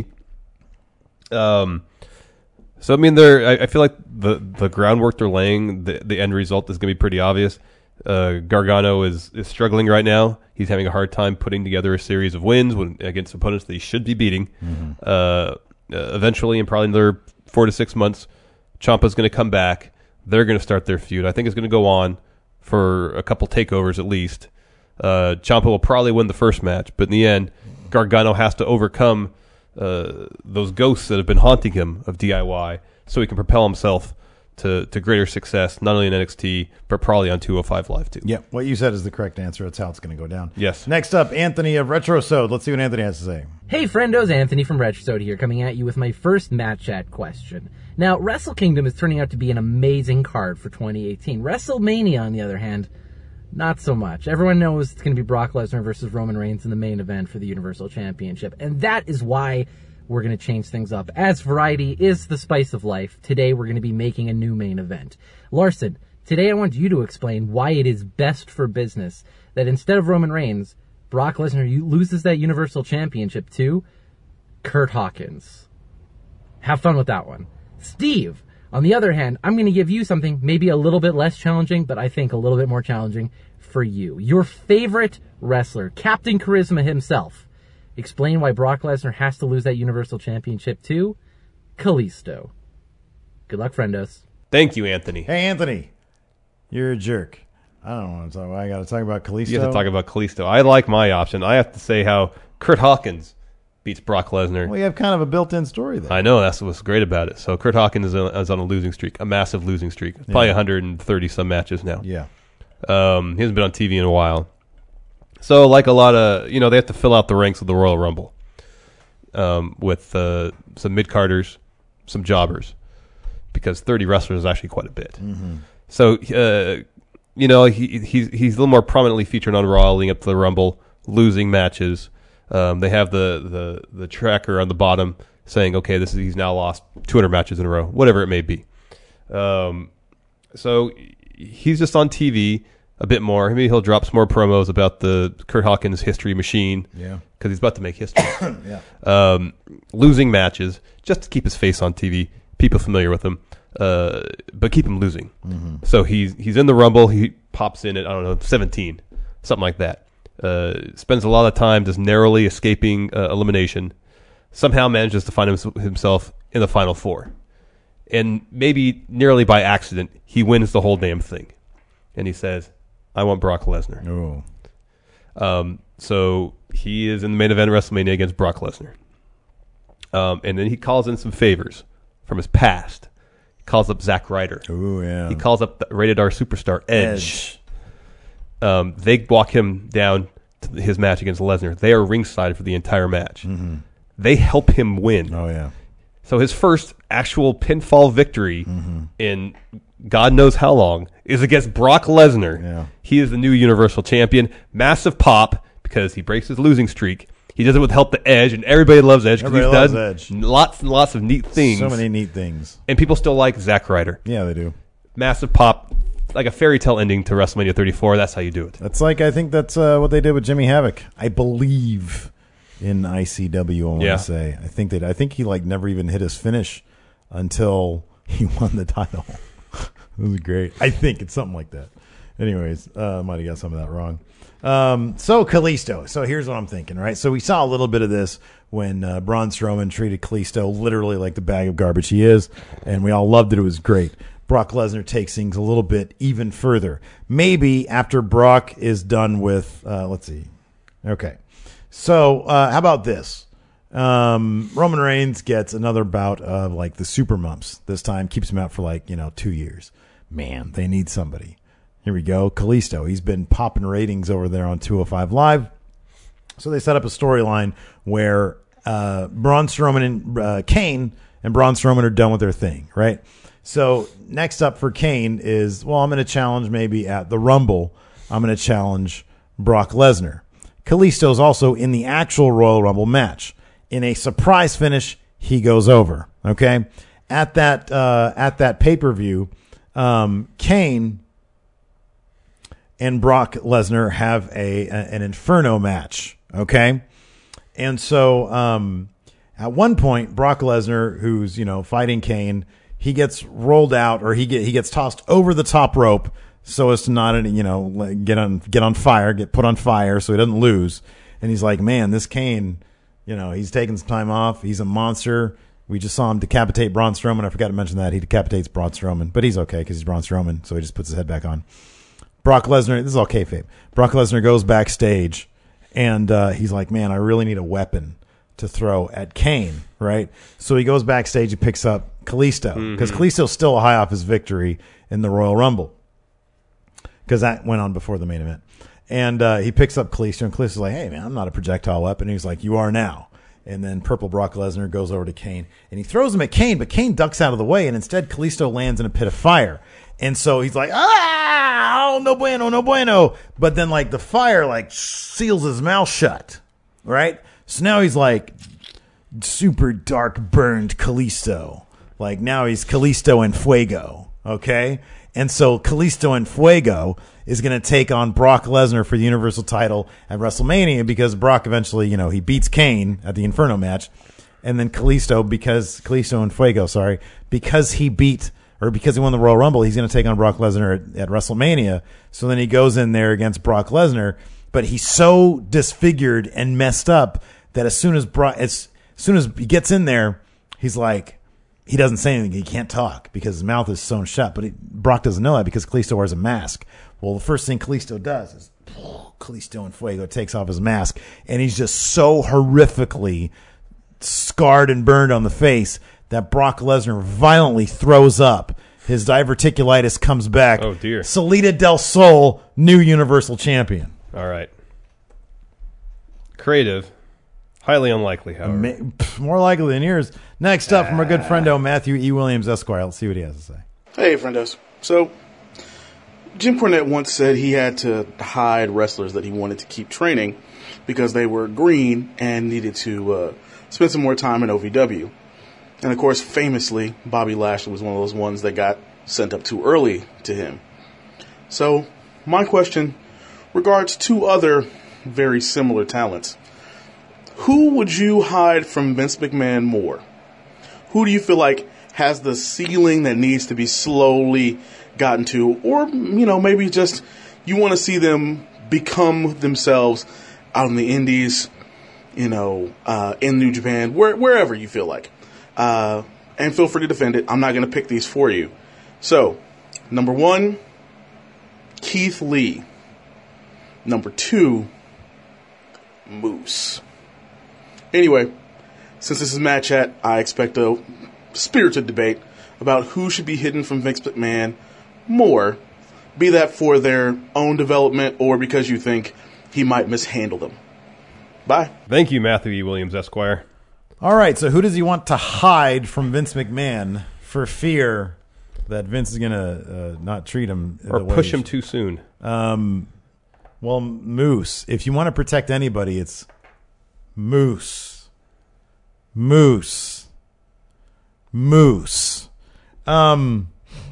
So I mean, I feel like the groundwork they're laying, the end result is going to be pretty obvious. Gargano is struggling right now. He's having a hard time putting together a series of wins against opponents that he should be beating. Mm-hmm. Eventually, in probably another 4 to 6 months, Ciampa's going to come back. They're going to start their feud. I think it's going to go on for a couple takeovers at least. Ciampa will probably win the first match, but in the end, Gargano has to overcome those ghosts that have been haunting him of DIY, so he can propel himself to greater success, not only in NXT, but probably on 205 Live too. Yeah, what you said is the correct answer. That's how it's going to go down. Yes. Next up, Anthony of RetroSode. Let's see what Anthony has to say. Hey friendos, Anthony from RetroSode here, coming at you with my first Matt Chat question. Now, Wrestle Kingdom is turning out to be an amazing card for 2018. WrestleMania, on the other hand, not so much. Everyone knows it's going to be Brock Lesnar versus Roman Reigns in the main event for the Universal Championship, and that is why we're going to change things up. As variety is the spice of life, today we're going to be making a new main event. Larson, today I want you to explain why it is best for business that instead of Roman Reigns, Brock Lesnar loses that Universal Championship to Curt Hawkins. Have fun with that one. Steve, on the other hand, I'm going to give you something maybe a little bit less challenging, but I think a little bit more challenging for you. Your favorite wrestler, Captain Charisma himself. Explain why Brock Lesnar has to lose that Universal Championship to Kalisto. Good luck, friendos. Thank you, Anthony. Hey, Anthony. You're a jerk. I don't want to talk about. I got to talk about Kalisto. You have to talk about Kalisto. I like my option. I have to say how Curt Hawkins beats Brock Lesnar. Well, you have kind of a built-in story there. I know. That's what's great about it. So Curt Hawkins is on a losing streak, a massive losing streak. Probably 130-some matches now. Yeah. He hasn't been on TV in a while. So, like a lot of, they have to fill out the ranks of the Royal Rumble with some mid-carders, some jobbers, because 30 wrestlers is actually quite a bit. Mm-hmm. So, he's a little more prominently featured on Raw leading up to the Rumble, losing matches. They have the tracker on the bottom saying, okay, he's now lost 200 matches in a row, whatever it may be. So he's just on TV a bit more. Maybe he'll drop some more promos about the Curt Hawkins history machine. Yeah. Because he's about to make history. Yeah. Losing matches just to keep his face on TV, people familiar with him, but keep him losing. Mm-hmm. So he's in the Rumble. He pops in at, 17, something like that. Spends a lot of time just narrowly escaping elimination. Somehow manages to find himself in the Final Four. And maybe nearly by accident, he wins the whole damn thing. And he says, I want Brock Lesnar. Oh. So he is in the main event of WrestleMania against Brock Lesnar. And then he calls in some favors from his past. calls up Zack Ryder. Ooh, yeah. He calls up the rated R superstar Edge. They walk him down to his match against Lesnar. They are ringside for the entire match. Mm-hmm. They help him win. Oh, yeah. So his first actual pinfall victory in God knows how long is against Brock Lesnar. Yeah. He is the new Universal Champion. Massive pop because he breaks his losing streak. He does it with help to Edge, and everybody loves Edge because he's Everybody done loves Edge. lots and lots of neat things. So many neat things. And people still like Zack Ryder. Yeah, they do. Massive pop, like a fairy tale ending to WrestleMania 34. That's how you do it. That's like, I think that's what they did with Jimmy Havoc. I believe in ICW, I want to say. I think he like never even hit his finish until he won the title. It was great. I think it's something like that. Anyways, might have got some of that wrong. So Kalisto. So here's what I'm thinking, right? So we saw a little bit of this when Braun Strowman treated Kalisto literally like the bag of garbage he is, and we all loved it. It was great. Brock Lesnar takes things a little bit even further. Maybe after Brock is done with, let's see. Okay. So how about this? Roman Reigns gets another bout of like the super mumps. This time keeps him out for 2 years. Man, they need somebody. Here we go. Kalisto. He's been popping ratings over there on 205 Live. So they set up a storyline where Braun Strowman and Kane and Braun Strowman are done with their thing, right? So next up for Kane is, I'm going to challenge maybe at the Rumble. I'm going to challenge Brock Lesnar. Kalisto's also in the actual Royal Rumble match. In a surprise finish, he goes over. Okay, at that pay-per-view, Kane and Brock Lesnar have an Inferno match. Okay, and so at one point, Brock Lesnar, who's fighting Kane, he gets rolled out, or he gets tossed over the top rope so as to not get on fire, get put on fire, so he doesn't lose. And he's like, man, this Kane, he's taking some time off. He's a monster. We just saw him decapitate Braun Strowman. I forgot to mention that. He decapitates Braun Strowman, but he's okay because he's Braun Strowman, so he just puts his head back on. Brock Lesnar, this is all kayfabe. Brock Lesnar goes backstage, and he's like, man, I really need a weapon to throw at Kane, right? So he goes backstage and picks up Kalisto, because Kalisto's still high off his victory in the Royal Rumble, because that went on before the main event. And he picks up Kalisto, and Kalisto's like, hey, man, I'm not a projectile weapon. And he's like, you are now. And then Purple Brock Lesnar goes over to Kane, and he throws him at Kane, but Kane ducks out of the way, and instead Kalisto lands in a pit of fire. And so he's like, oh, no bueno, no bueno. But then, the fire, seals his mouth shut, right? So now he's super dark burned Kalisto. Now he's Kalisto and Fuego, okay? And so Kalisto and Fuego is going to take on Brock Lesnar for the Universal title at WrestleMania, because Brock eventually, he beats Kane at the Inferno match. And then Kalisto and Fuego, because he won the Royal Rumble, he's going to take on Brock Lesnar at WrestleMania. So then he goes in there against Brock Lesnar, but he's so disfigured and messed up that as soon as he gets in there, he's like, he doesn't say anything. He can't talk because his mouth is sewn shut. But Brock doesn't know that because Kalisto wears a mask. Well, the first thing Kalisto does is Kalisto and Fuego takes off his mask, and he's just so horrifically scarred and burned on the face that Brock Lesnar violently throws up. His diverticulitis comes back. Oh, dear. Salida del Sol, new Universal Champion. All right. Creative. Highly unlikely, however. More likely than yours. Next up, from our good friendo, Matthew E. Williams, Esquire. Let's see what he has to say. Hey, friendos. So, Jim Cornette once said he had to hide wrestlers that he wanted to keep training because they were green and needed to spend some more time in OVW. And, of course, famously, Bobby Lashley was one of those ones that got sent up too early to him. So, my question regards two other very similar talents. Who would you hide from Vince McMahon more? Who do you feel like has the ceiling that needs to be slowly gotten to? Or, maybe just you want to see them become themselves out in the indies, in New Japan, wherever you feel like. And feel free to defend it. I'm not going to pick these for you. So, number 1, Keith Lee. Number 2, Moose. Anyway, since this is Matt Chat, I expect a spirited debate. about who should be hidden from Vince McMahon more, be that for their own development or because you think he might mishandle them. Bye. Thank you, Matthew E. Williams, Esquire. All right, so who does he want to hide from Vince McMahon for fear that Vince is going to not treat him Or the way push he him should? too soon. Well, Moose. If you want to protect anybody, it's Moose. Moose. Moose. I'm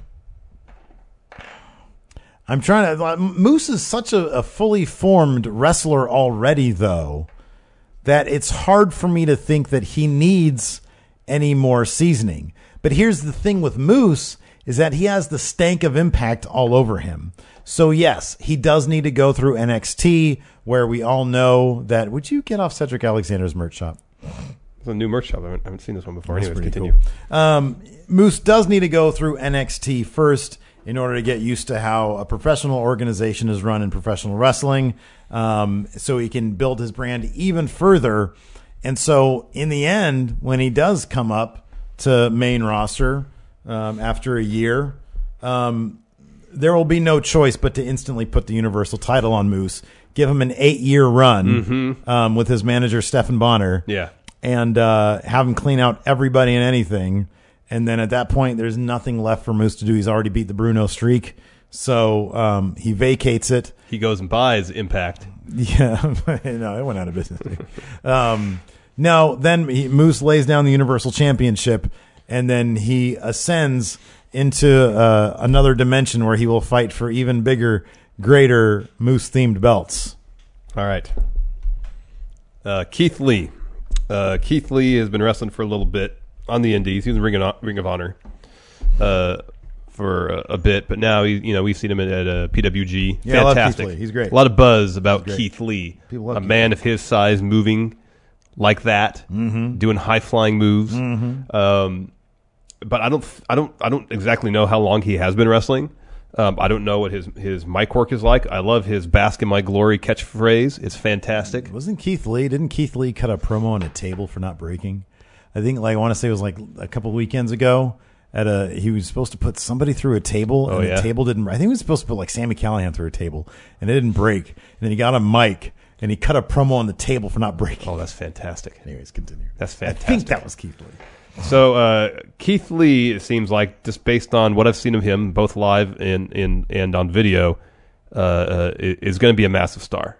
trying to... Moose is such a fully formed wrestler already, though, that it's hard for me to think that he needs any more seasoning. But here's the thing with Moose is that he has the stank of Impact all over him. So, yes, he does need to go through NXT, where we all know that... Would you get off Cedric Alexander's merch shop? It's a new merch shop. I haven't seen this one before. That's Anyways, pretty continue. cool. Moose does need to go through NXT first in order to get used to how a professional organization is run in professional wrestling, so he can build his brand even further. And so, in the end, when he does come up to main roster after a year, there will be no choice but to instantly put the Universal title on Moose, give him an 8-year run with his manager, Stephan Bonner, Yeah. and have him clean out everybody and anything. And then at that point, there's nothing left for Moose to do. He's already beat the Bruno streak. So he vacates it. He goes and buys Impact. Yeah. No, it went out of business. No, then Moose lays down the Universal Championship, and then he ascends into another dimension where he will fight for even bigger, greater Moose-themed belts. All right. Keith Lee. Keith Lee has been wrestling for a little bit on the Indies. He was in Ring of Honor for a bit, but now we've seen him at PWG. Yeah, I love Fantastic. Keith Lee. He's great. A lot of buzz about Keith Lee. People love A Keith man of his size moving like that, doing high flying moves. But I don't exactly know how long he has been wrestling. I don't know what his mic work is like. I love his "Bask in My Glory" catchphrase. It's fantastic. Didn't Keith Lee cut a promo on a table for not breaking? I think, I want to say it was like a couple of weekends ago. He was supposed to put somebody through a table, and the table didn't. I think he was supposed to put Sammy Callahan through a table, and it didn't break. And then he got a mic, and he cut a promo on the table for not breaking. Oh, that's fantastic. Anyways, continue. That's fantastic. I think that was Keith Lee. So Keith Lee, it seems like, just based on what I've seen of him, both live and on video, is going to be a massive star.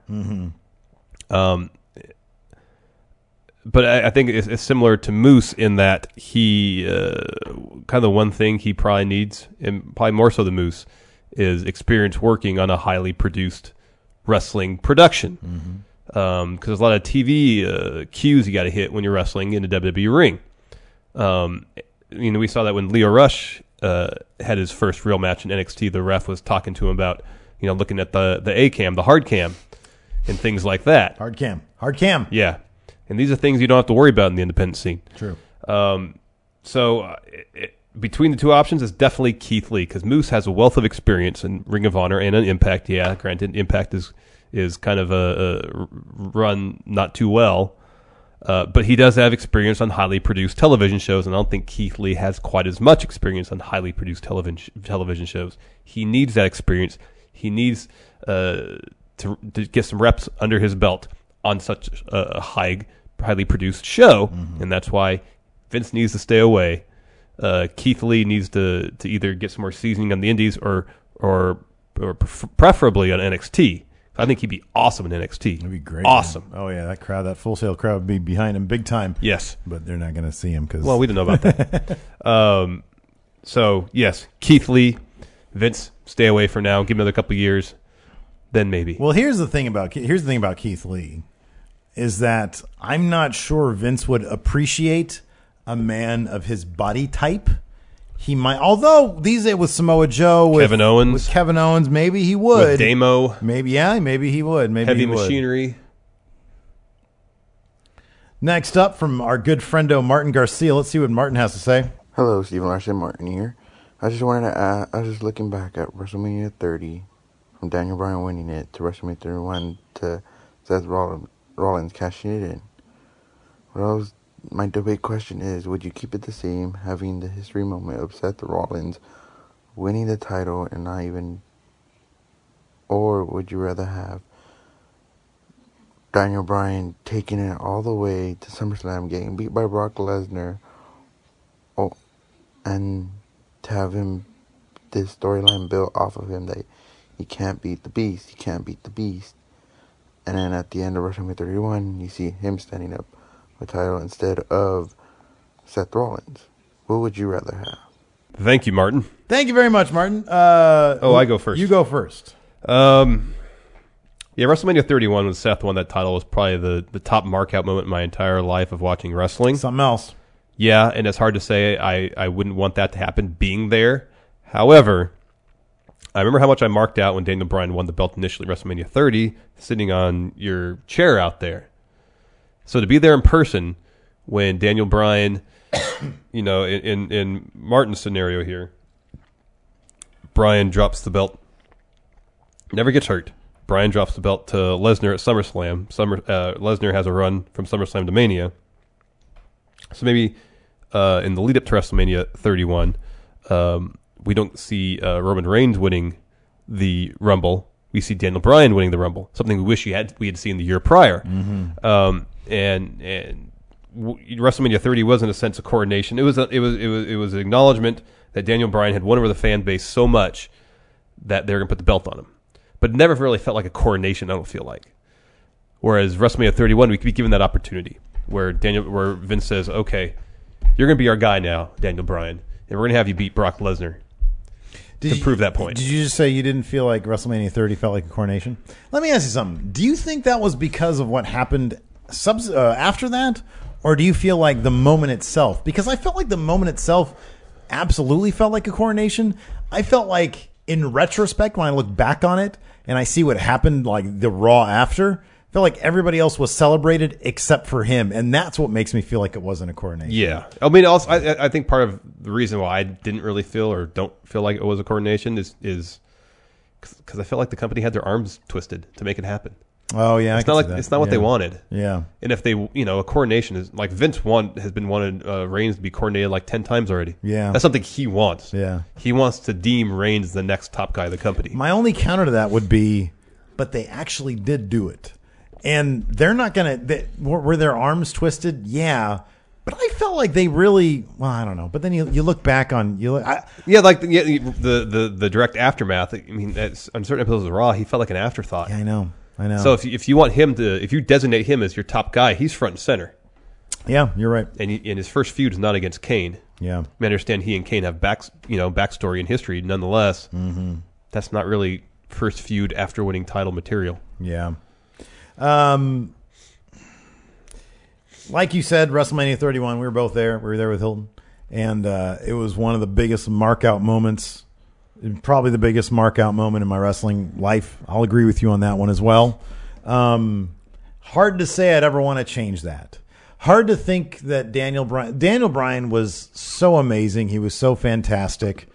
But I think it's similar to Moose in that he kind of the one thing he probably needs, and probably more so than Moose, is experience working on a highly produced wrestling production. Because there's a lot of TV cues you got to hit when you're wrestling in a WWE ring. We saw that when Leo Rush had his first real match in NXT. The ref was talking to him about looking at the A cam, the hard cam, and things like that. Hard cam. Yeah. And these are things you don't have to worry about in the independent scene. True. So between the two options, it's definitely Keith Lee, because Moose has a wealth of experience in Ring of Honor and in Impact. Yeah, granted, Impact is kind of a run not too well, but he does have experience on highly produced television shows, and I don't think Keith Lee has quite as much experience on highly produced television shows. He needs that experience. He needs to get some reps under his belt on such a highly produced show, and that's why Vince needs to stay away. Keith Lee needs to either get some more seasoning on the Indies or preferably on NXT. I think he'd be awesome in NXT. That'd be great. Awesome. Man. Oh yeah, that crowd, that Full Sail crowd, would be behind him big time. Yes, but they're not going to see him because. Well, we don't know about that. So yes, Keith Lee, Vince, stay away for now. Give him another couple of years, then maybe. Well, here's the thing about Keith Lee. Is that I'm not sure Vince would appreciate a man of his body type. He might, although these days with Samoa Joe, with Kevin Owens, maybe he would. With Damo, maybe he would. Maybe Heavy he would. Machinery. Next up, from our good friendo Martin Garcia, let's see what Martin has to say. Hello, Stephen Larson, Martin here. I just wanted to ask, I was just looking back at WrestleMania 30, from Daniel Bryan winning it to WrestleMania 31 to Seth Rollins cashing it in. What I was my debate question is, would you keep it the same, having the history moment of Seth Rollins winning the title and not even, or would you rather have Daniel Bryan taking it all the way to SummerSlam, getting beat by Brock Lesnar, and to have him, this storyline built off of him that he can't beat the Beast, and then at the end of WrestleMania 31, you see him standing up with the title instead of Seth Rollins. What would you rather have? Thank you, Martin. Thank you very much, Martin. I go first. You go first. Yeah, WrestleMania 31 when Seth won that title was probably the top mark-out moment in my entire life of watching wrestling. Something else. Yeah, and it's hard to say I wouldn't want that to happen being there. However, I remember how much I marked out when Daniel Bryan won the belt initially at WrestleMania 30, sitting on your chair out there. So to be there in person when Daniel Bryan, in Martin's scenario here, Bryan drops the belt, never gets hurt. Bryan drops the belt to Lesnar at SummerSlam. Lesnar has a run from SummerSlam to Mania. So maybe in the lead up to WrestleMania 31, we don't see Roman Reigns winning the Rumble. We see Daniel Bryan winning the Rumble. Something we wish we had seen the year prior. Mm-hmm. And WrestleMania 30 was in a sense a coronation. It was an acknowledgement that Daniel Bryan had won over the fan base so much that they were going to put the belt on him. But it never really felt like a coronation. I don't feel like. Whereas WrestleMania 31, we could be given that opportunity where Vince says, "Okay, you're going to be our guy now, Daniel Bryan, and we're going to have you beat Brock Lesnar." To prove that point. Did you just say you didn't feel like WrestleMania 30 felt like a coronation? Let me ask you something. Do you think that was because of what happened after that? Or do you feel like the moment itself? Because I felt like the moment itself absolutely felt like a coronation. I felt like, in retrospect, when I look back on it and I see what happened, like the Raw after, I felt like everybody else was celebrated except for him. And that's what makes me feel like it wasn't a coronation. Yeah. I mean, also, I think part of the reason why I didn't really feel or don't feel like it was a coronation is because I felt like the company had their arms twisted to make it happen. Oh, yeah. It's not what they wanted. Yeah. And if they, a coronation is like Vince has been wanted Reigns to be coronated like 10 times already. Yeah. That's something he wants. Yeah. He wants to deem Reigns the next top guy of the company. My only counter to that would be, but they actually did do it. And they're not going to, were their arms twisted? Yeah. But I felt like they really, well, I don't know. But then you look back on, the direct aftermath. I mean, on certain episodes of Raw, he felt like an afterthought. Yeah, I know. So if you want him if you designate him as your top guy, he's front and center. Yeah, you're right. And his first feud is not against Kane. Yeah. I understand he and Kane have backstory and history. Nonetheless, that's not really first feud after winning title material. Yeah. Like you said, WrestleMania 31, we were both there. We were there with Hilton. And it was one of the biggest mark-out moments, probably the biggest mark-out moment in my wrestling life. I'll agree with you on that one as well. Hard to say I'd ever want to change that. Hard to think that Daniel Bryan was so amazing. He was so fantastic.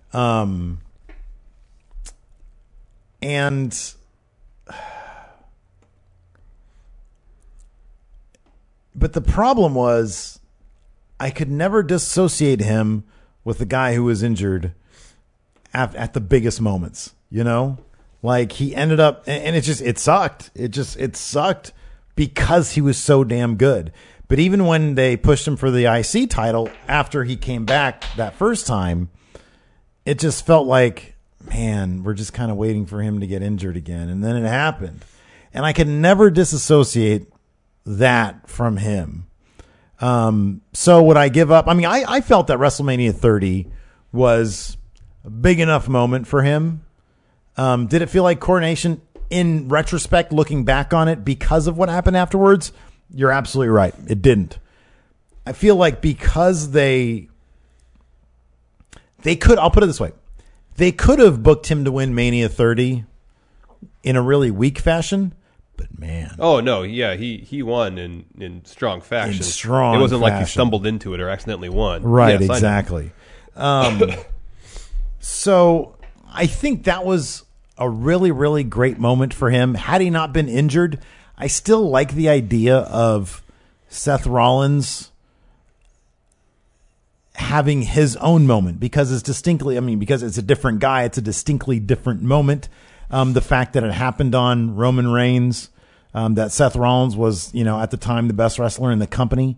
But the problem was I could never dissociate him with the guy who was injured at the biggest moments, Like he ended up, and it sucked. It sucked because he was so damn good. But even when they pushed him for the IC title after he came back that first time, it just felt like, man, we're just kind of waiting for him to get injured again. And then it happened. And I could never disassociate that from him. So would I give up? I mean, I felt that WrestleMania 30 was a big enough moment for him. Did it feel like coronation in retrospect, looking back on it because of what happened afterwards? You're absolutely right. It didn't. I feel like because they could, I'll put it this way. They could have booked him to win Mania 30 in a really weak fashion. But man. Oh, no. Yeah, he won in strong fashion. In strong It wasn't fashion. like he stumbled into it or accidentally won. Right, Yes, exactly. So I think that was a really, really great moment for him. Had he not been injured, I still like the idea of Seth Rollins having his own moment because it's because it's a different guy. It's a distinctly different moment. The fact that it happened on Roman Reigns, that Seth Rollins was, at the time the best wrestler in the company.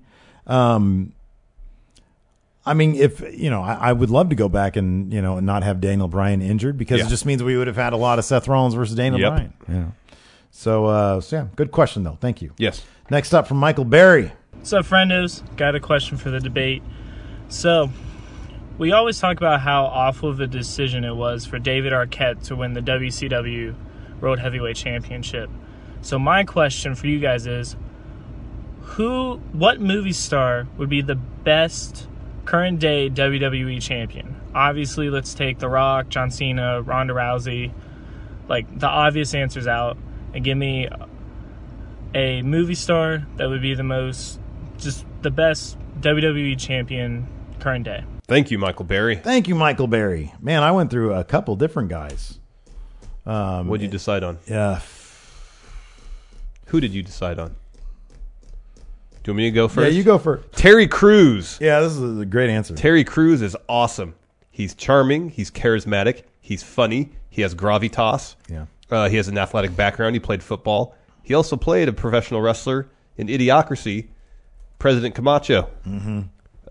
I would love to go back and, not have Daniel Bryan injured because it just means we would have had a lot of Seth Rollins versus Daniel Bryan. Yeah. So good question though. Thank you. Yes. Next up from Michael Berry. What's up, friendos? Got a question for the debate. So, we always talk about how awful of a decision it was for David Arquette to win the WCW World Heavyweight Championship. So my question for you guys is, what movie star would be the best current day WWE champion? Obviously, let's take The Rock, John Cena, Ronda Rousey, like the obvious answers out, and give me a movie star that would be the best WWE champion current day. Thank you, Michael Berry. Thank you, Michael Berry. Man, I went through a couple different guys. What did you decide on? Yeah. Who did you decide on? Do you want me to go first? Yeah, you go first. Terry Crews. Yeah, this is a great answer. Terry Crews is awesome. He's charming. He's charismatic. He's funny. He has gravitas. Yeah. He has an athletic background. He played football. He also played a professional wrestler in Idiocracy, President Camacho. Mm-hmm.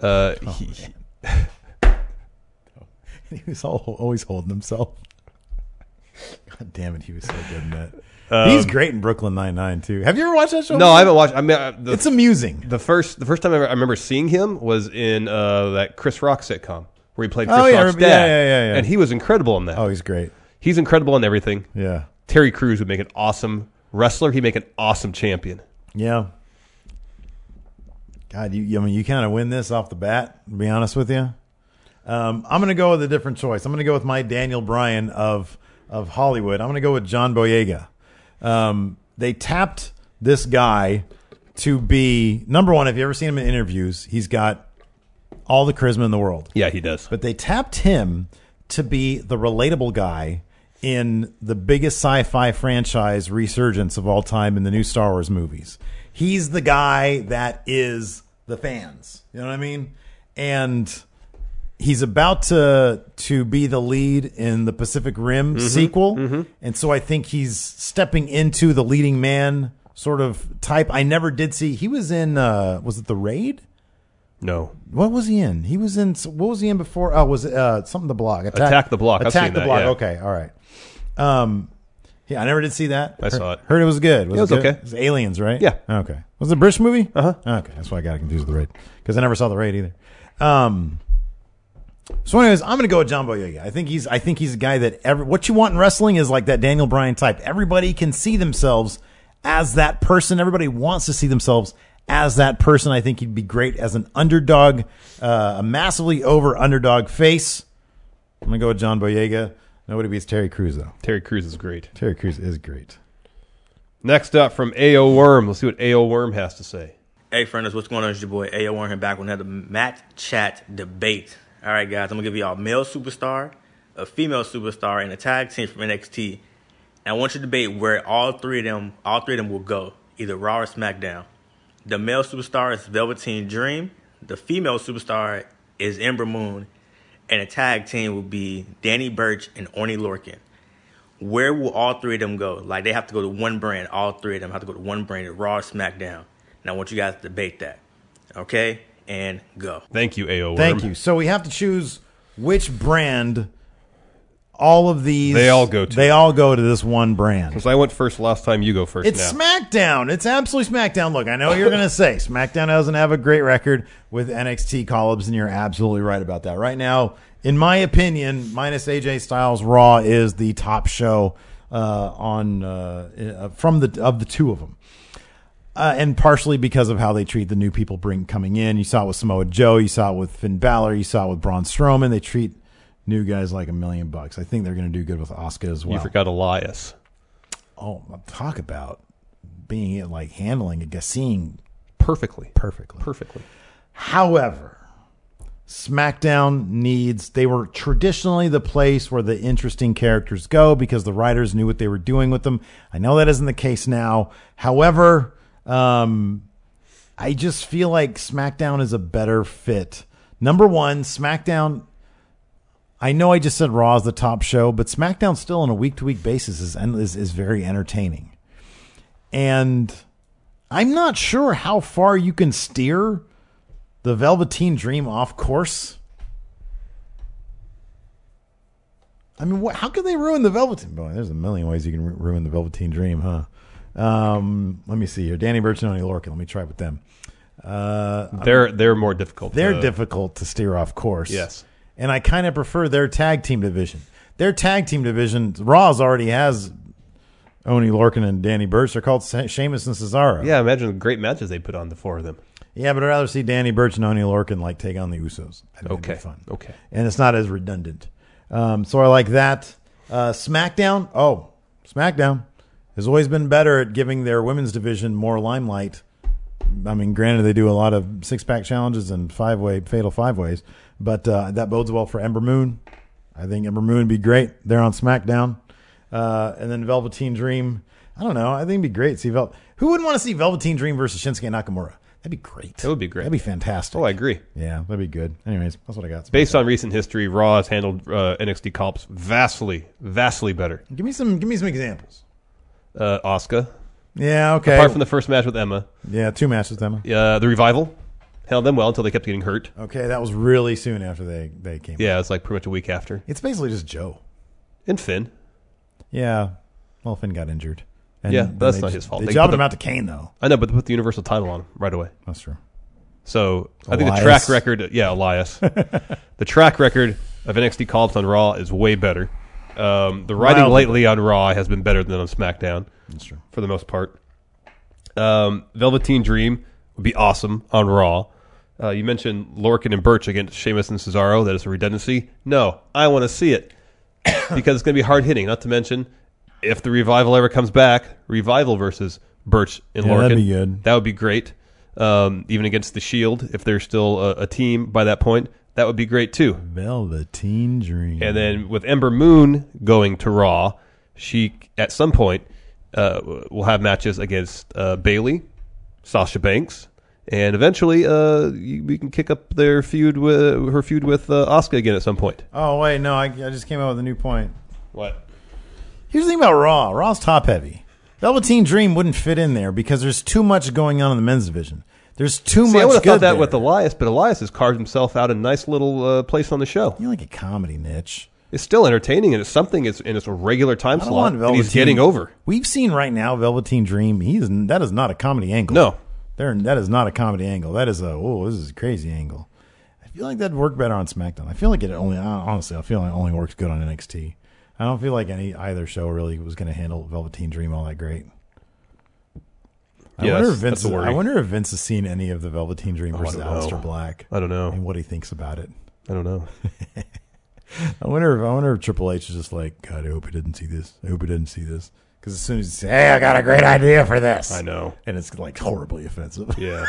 He was always holding himself. God damn it, he was so good in that. He's great in Brooklyn Nine-Nine too. Have you ever watched that show? No, I haven't watched. It's amusing. The first time I remember seeing him was in that Chris Rock sitcom where he played Chris Rock's dad. Yeah. And he was incredible in that. Oh, he's great. He's incredible in everything. Yeah. Terry Crews would make an awesome wrestler. He'd make an awesome champion. Yeah. God, you kind of win this off the bat, to be honest with you. I'm going to go with a different choice. I'm going to go with my Daniel Bryan of Hollywood. I'm going to go with John Boyega. They tapped this guy to be, number one, if you ever seen him in interviews, he's got all the charisma in the world. Yeah, he does. But they tapped him to be the relatable guy in the biggest sci-fi franchise resurgence of all time in the new Star Wars movies. He's the guy that is the fans. You know what I mean? And he's about to be the lead in the Pacific Rim sequel. Mm-hmm. And so I think he's stepping into the leading man sort of type. I never did see. He was in, was it The Raid? No. What was he in? What was he in before? Oh, was it something the Block? Attack the Block. Attack the Block. Yeah. Okay. All right. Yeah, I never did see that. I saw it. Heard it was good. Was it good? Okay. It was Aliens, right? Yeah. Okay. Was it a British movie? Uh-huh. Okay. That's why I got confused with The Raid. Because I never saw The Raid either. So anyways, I'm going to go with John Boyega. I think he's a guy that what you want in wrestling is like that Daniel Bryan type. Everybody can see themselves as that person. Everybody wants to see themselves as that person. I think he'd be great as an underdog, a massively over underdog face. I'm going to go with John Boyega. Nobody beats Terry Crews, though. Terry Crews is great. Terry Crews is great. Next up from A.O. Worm. Let's see what A.O. Worm has to say. Hey, friends, what's going on? It's your boy A.O. Worm here back with another Match Chat debate. All right, guys, I'm going to give you all a male superstar, a female superstar, and a tag team from NXT. And I want you to debate where all three of them will go, either Raw or SmackDown. The male superstar is Velveteen Dream. The female superstar is Ember Moon. And a tag team will be Danny Burch and Orny Lorcan. Where will all three of them go? Like, they have to go to one brand. All three of them have to go to one brand, Raw or SmackDown. And I want you guys to debate that. Okay? And go. Thank you, A.O. Worm. Thank you. So we have to choose which brand all of these... They all go to. They all go to this one brand. Because I went first last time, you go first It's now. SmackDown. It's absolutely SmackDown. Look, I know what you're going to say. SmackDown doesn't have a great record with NXT call-ups, and you're absolutely right about that. Right now, in my opinion, minus AJ Styles, Raw is the top show of the two of them. And partially because of how they treat the new people coming in. You saw it with Samoa Joe. You saw it with Finn Balor. You saw it with Braun Strowman. They treat new guys like $1 million. I think they're going to do good with Asuka as well. You forgot Elias. Oh, talk about being handling it, seeing perfectly. However, SmackDown they were traditionally the place where the interesting characters go because the writers knew what they were doing with them. I know that isn't the case now. However, I just feel like SmackDown is a better fit, Number one, SmackDown. I know I just said Raw is the top show, but SmackDown still on a week-to-week basis is very entertaining. And I'm not sure how far you can steer the Velveteen Dream off course. I mean, how could they ruin the Velveteen? Boy, there's a million ways you can ruin the Velveteen Dream, huh? Let me see here. Danny Burch and Oney Lorcan. Let me try with them. They're more difficult. They're difficult to steer off course. Yes. And I kind of prefer their tag team division. Their tag team division, Raw's already has Oney Lorcan and Danny Burch. They're called Sheamus and Cesaro. Yeah, imagine the great matches they put on the four of them. Yeah, but I'd rather see Danny Burch and Oney Lorcan take on the Usos. That'd be fun. Okay. And it's not as redundant. So I like that. SmackDown. Oh, SmackDown has always been better at giving their women's division more limelight. I mean, granted, they do a lot of six-pack challenges and fatal five-ways, but that bodes well for Ember Moon. I think Ember Moon would be great. They're on SmackDown. And then Velveteen Dream. I don't know. I think it'd be great. Who wouldn't want to see Velveteen Dream versus Shinsuke Nakamura? That'd be great. That would be great. That'd be fantastic. Oh, I agree. Yeah, that'd be good. Anyways, that's what I got. Based on recent history, Raw has handled NXT comps vastly better. Give me some examples. Asuka. Yeah, okay. Apart from the first match with Emma. Yeah, 2 matches with Emma. The Revival handled them well until they kept getting hurt. Okay, that was really soon after they came. Yeah, it's like pretty much a week after. It's basically just Joe. And Finn. Yeah. Well, Finn got injured. And yeah, but that's not his fault. They jobbed him out to Kane, though. I know, but they put the Universal title on him right away. That's true. So I think the track record, Elias. The track record of NXT calls on Raw is way better. The writing lately on Raw has been better than on SmackDown. That's true. For the most part. Velveteen Dream would be awesome on Raw. You mentioned Lorcan and Burch against Sheamus and Cesaro. That is a redundancy. No, I want to see it because it's going to be hard hitting. Not to mention, if the Revival ever comes back, Revival versus Burch and Lorcan. That'd be good. That would be great. Even against the Shield, if they're still a team by that point, that would be great too. Velveteen Dream. And then with Ember Moon going to Raw, she at some point will have matches against Bayley, Sasha Banks, and eventually we can kick up her feud with Asuka again at some point. Oh wait, no, I just came up with a new point. What? Here's the thing about Raw. Raw's top heavy. Velveteen Dream wouldn't fit in there because there's too much going on in the men's division. There's too much. I would have good thought that there. with Elias, but Elias has carved himself out a nice little place on the show. You like a comedy niche. It's still entertaining, and it's something. It's a regular time slot, and he's getting over. We've seen right now Velveteen Dream. That is not a comedy angle. No, that is not a comedy angle. That is this is a crazy angle. I feel like that'd work better on SmackDown. I feel like it only works good on NXT. I don't feel like either show really was going to handle Velveteen Dream all that great. I wonder if Vince has seen any of the Velveteen Dream versus Aleister Black. I don't know. And what he thinks about it. I don't know. I wonder if Triple H is just like, God, I hope he didn't see this. I hope he didn't see this. Because as soon as he says, hey, I got a great idea for this. I know. And it's like horribly offensive. Yeah.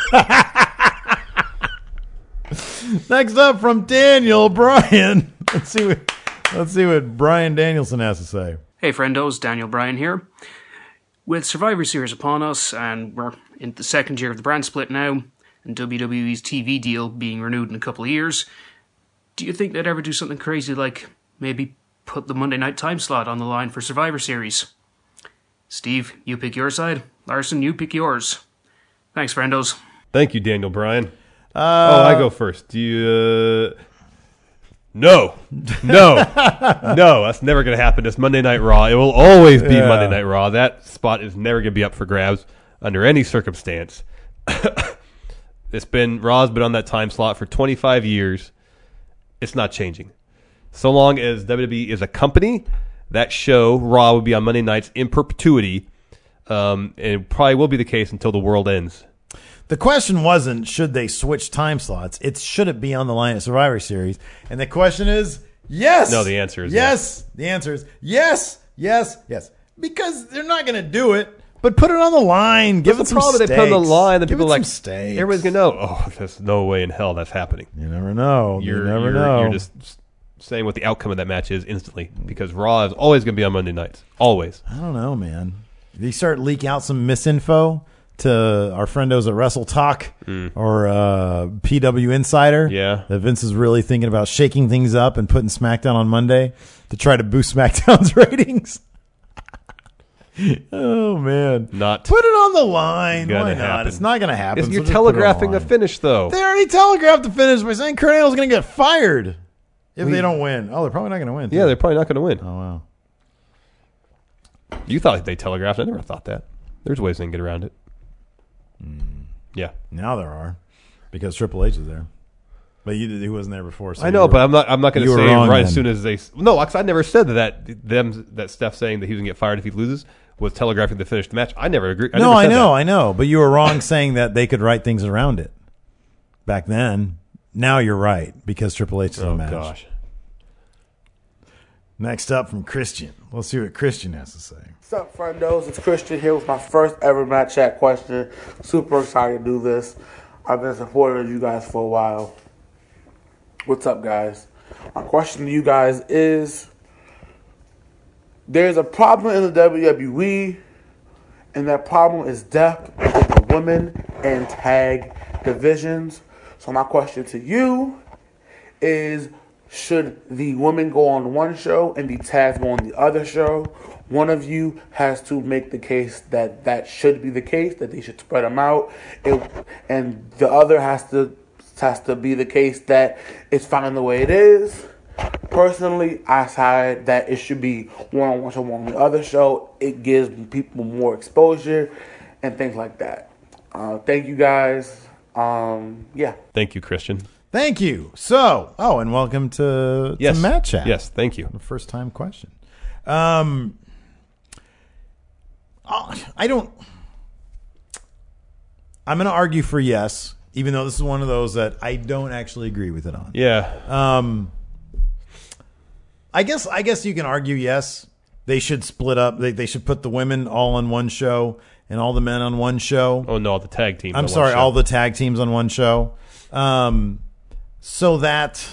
Next up from Daniel Bryan. Let's see what Bryan Danielson has to say. Hey, friendos, Daniel Bryan here. With Survivor Series upon us, and we're in the second year of the brand split now, and WWE's TV deal being renewed in a couple of years, do you think they'd ever do something crazy like maybe put the Monday night time slot on the line for Survivor Series? Steve, you pick your side. Larson, you pick yours. Thanks, friendos. Thank you, Daniel Bryan. I go first. Do you... No, that's never going to happen. It's Monday Night Raw. It will always be Monday Night Raw. That spot is never going to be up for grabs under any circumstance. Raw's been on that time slot for 25 years. It's not changing. So long as WWE is a company, that show, Raw, would be on Monday nights in perpetuity. And it probably will be the case until the world ends. The question wasn't, should they switch time slots? It's, should it be on the line at Survivor Series? And the question is, yes. No, the answer is yes. The answer is yes. Because they're not going to do it, but put it on the line. Give it some stakes. They put it on the line, and people some stakes. Everybody's going to know, there's no way in hell that's happening. You never know. You're just saying what the outcome of that match is instantly, because Raw is always going to be on Monday nights. Always. I don't know, man. They start leaking out some misinfo to our friendos at Wrestle Talk or PW Insider. Yeah. That Vince is really thinking about shaking things up and putting SmackDown on Monday to try to boost SmackDown's ratings. Oh, man. Not put it on the line. gonna Why not? happen. It's not going to happen. You're so just put it on the telegraphing a line. finish, though. They already telegraphed the finish by saying Kurt Angle's going to get fired if they don't win. Oh, they're probably not going to win. Yeah, they're probably not going to win. Oh, wow. You thought they telegraphed. I never thought that. There's ways they can get around it. Yeah. Now there are, because Triple H is there. But he wasn't there before. So I know, but I'm not going to say wrong right then. as soon as they. No, because I never said that Steph saying that he was going to get fired if he loses was telegraphing the finish the match. I never agreed. I know. But you were wrong saying that they could write things around it back then. Now you're right, because Triple H is in the match. Oh, gosh. Next up from Christian. Let's see what Christian has to say. What's up, friendos? It's Christian here with my first ever Matt Chat question. Super excited to do this. I've been supporting you guys for a while. What's up, guys? My question to you guys is, there's a problem in the WWE, and that problem is depth in the women and tag divisions. So my question to you is, should the women go on one show and the tags go on the other show? One of you has to make the case that that should be the case, that they should spread them out, and the other has to be the case that it's fine the way it is. Personally, I side that it should be one on one show, one on the other show. It gives people more exposure and things like that. Thank you guys. Yeah. Thank you, Christian. Thank you. So, and welcome to Matt Chat. Yes, thank you. The first time question. I'm going to argue for yes, even though this is one of those that I don't actually agree with it on. Yeah. I guess you can argue yes. They should split up. They should put the women all on one show and all the men on one show. Oh no, the tag teams. I'm sorry, all the tag teams on one show. So that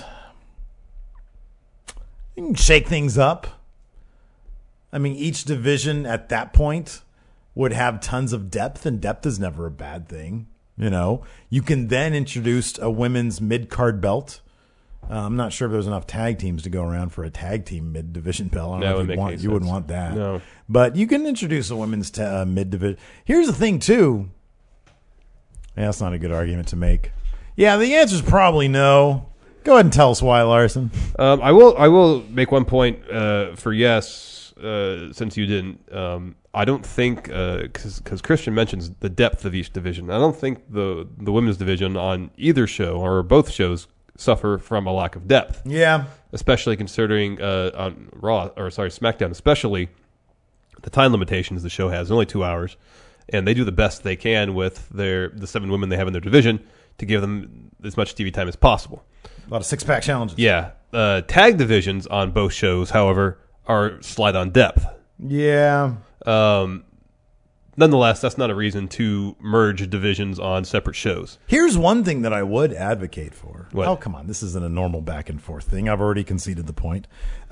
you can shake things up. I mean, each division at that point would have tons of depth, and depth is never a bad thing. You know, you can then introduce a women's mid-card belt. I'm not sure if there's enough tag teams to go around for a tag team mid-division belt. I don't know if you wouldn't want that. No. But you can introduce a women's mid-division. Here's the thing, too. Yeah, that's not a good argument to make. Yeah, the answer is probably no. Go ahead and tell us why, Larson. I will make one point for yes, since you didn't. I don't think, because Christian mentions the depth of each division. I don't think the women's division on either show or both shows suffer from a lack of depth. Yeah. Especially considering on SmackDown, especially the time limitations the show has, only 2 hours, and they do the best they can with the 7 women they have in their division to give them as much TV time as possible. A lot of six-pack challenges. Yeah. Tag divisions on both shows, however, are slight on depth. Yeah. Nonetheless, that's not a reason to merge divisions on separate shows. Here's one thing that I would advocate for. What? Oh, come on. This isn't a normal back and forth thing. I've already conceded the point.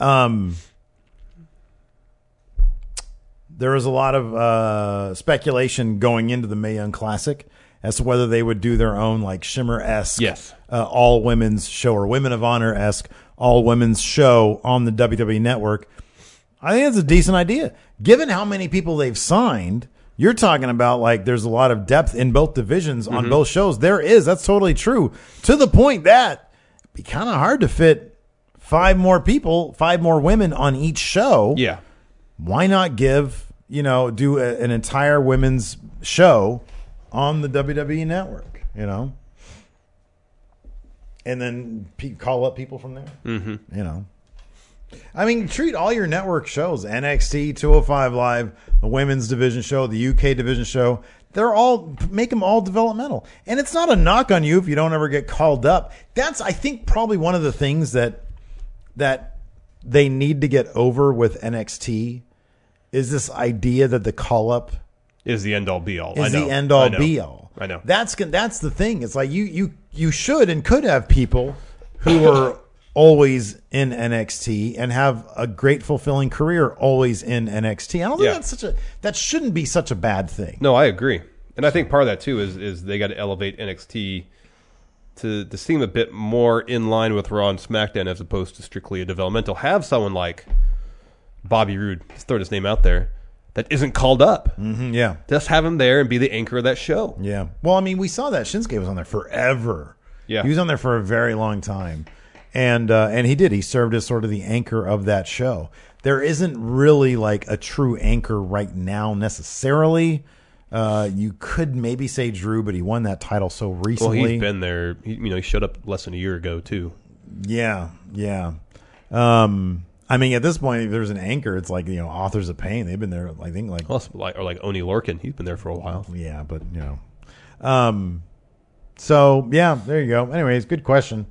There is a lot of speculation going into the Mae Young Classic as to whether they would do their own like Shimmer-esque all women's show or Women of Honor-esque all women's show on the WWE Network. I think that's a decent idea. Given how many people they've signed, you're talking about like there's a lot of depth in both divisions on both shows. There is. That's totally true. To the point that it'd be kind of hard to fit 5 more people, 5 more women on each show. Yeah. Why not do an entire women's show on the WWE Network, and then call up people from there, I mean, treat all your network shows, NXT, 205 Live, the women's division show, the UK division show, make them all developmental. And it's not a knock on you if you don't ever get called up. That's, I think, probably one of the things that they need to get over with NXT is this idea that the call-up is the end-all be-all. Is the end-all be-all. I know. That's the thing. It's like you should and could have people who are always in NXT and have a great fulfilling career always in NXT. I don't think that shouldn't be such a bad thing. No, I agree. And I think part of that too is they got to elevate NXT to seem a bit more in line with Raw and SmackDown as opposed to strictly a developmental. Have someone like Bobby Roode, let's throw his name out there, that isn't called up. Mm-hmm, yeah. Just have him there and be the anchor of that show. Yeah. Well, I mean, we saw that Shinsuke was on there forever. Yeah. He was on there for a very long time. And he did. He served as sort of the anchor of that show. There isn't really like a true anchor right now necessarily. You could maybe say Drew, but he won that title so recently. Well, he's been there. He showed up less than a year ago, too. Yeah. I mean, at this point, if there's an anchor, it's like, Authors of Pain. They've been there, I think, like Oni Lorcan. He's been there for a while. Yeah, but so yeah, there you go. Anyways, good question.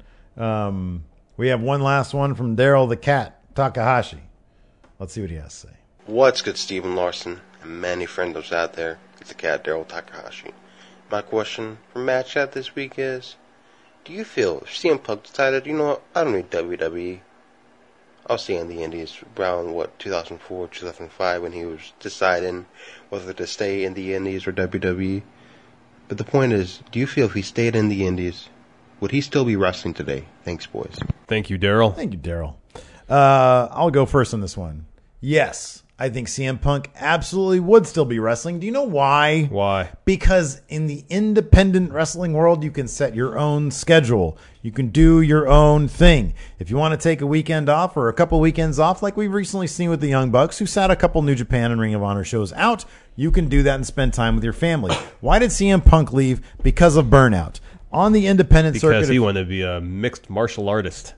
We have one last one from Daryl the Cat Takahashi. Let's see what he has to say. What's good, Stephen Larson and many friendos out there? It's the cat Daryl Takahashi. My question for Matt Chat this week is, do you feel if CM Punk decided, I don't need WWE, I'll stay in the Indies around, 2004, 2005 when he was deciding whether to stay in the Indies or WWE? But the point is, do you feel if he stayed in the Indies, would he still be wrestling today? Thanks, boys. Thank you, Daryl. Thank you, Daryl. I'll go first on this one. Yes, I think CM Punk absolutely would still be wrestling. Do you know why? Why? Because in the independent wrestling world, you can set your own schedule. You can do your own thing. If you want to take a weekend off or a couple weekends off, like we've recently seen with the Young Bucks, who sat a couple New Japan and Ring of Honor shows out, you can do that and spend time with your family. Why did CM Punk leave? Because of burnout. On the independent circuit. Because he wanted to be a mixed martial artist.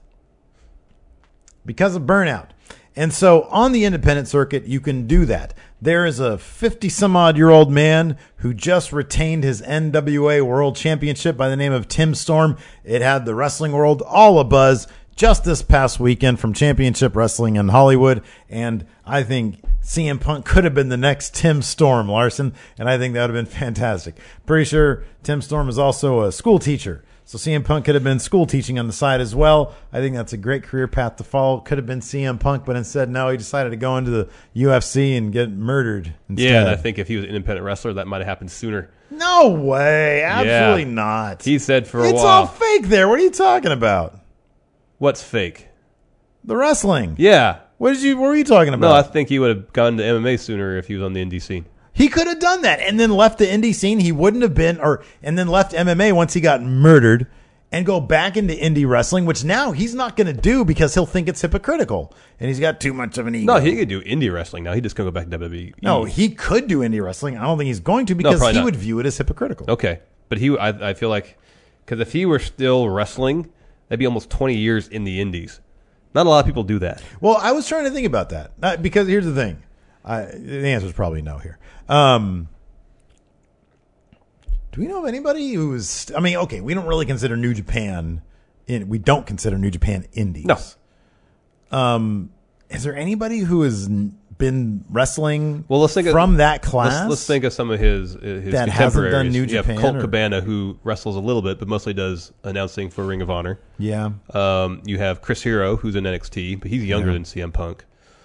Because of burnout. And so on the independent circuit, you can do that. There is a 50-some-odd-year-old man who just retained his NWA World Championship by the name of Tim Storm. It had the wrestling world all abuzz just this past weekend from Championship Wrestling in Hollywood. And I think CM Punk could have been the next Tim Storm, Larson, and I think that would have been fantastic. Pretty sure Tim Storm is also a school teacher. So CM Punk could have been school teaching on the side as well. I think that's a great career path to follow. Could have been CM Punk, but instead, no, he decided to go into the UFC and get murdered instead. Yeah, and I think if he was an independent wrestler, that might have happened sooner. No way. Absolutely not. He said for a while. It's all fake there. What are you talking about? What's fake? The wrestling. Yeah. What were you talking about? No, I think he would have gone to MMA sooner if he was on the indie scene. He could have done that and then left the indie scene. He wouldn't have been, and then left MMA once he got murdered and go back into indie wrestling, which now he's not going to do because he'll think it's hypocritical and he's got too much of an ego. No, he could do indie wrestling now. He just can't go back to WWE. No, he could do indie wrestling. I don't think he's going to because he would view it as hypocritical. Okay. But I feel like, because if he were still wrestling, that'd be almost 20 years in the indies. Not a lot of people do that. Well, I was trying to think about that because here's the thing. The answer is probably no here. Do we know of anybody who's? I mean, okay, we don't really consider New Japan. We don't consider New Japan indies. No. Is there anybody who has been wrestling? Well, let's think from that class. Let's think of some of his that contemporaries. hasn't done New Japan. You have Colt Cabana, who wrestles a little bit, but mostly does announcing for Ring of Honor. Yeah. You have Chris Hero, who's in NXT, but he's younger than CM Punk.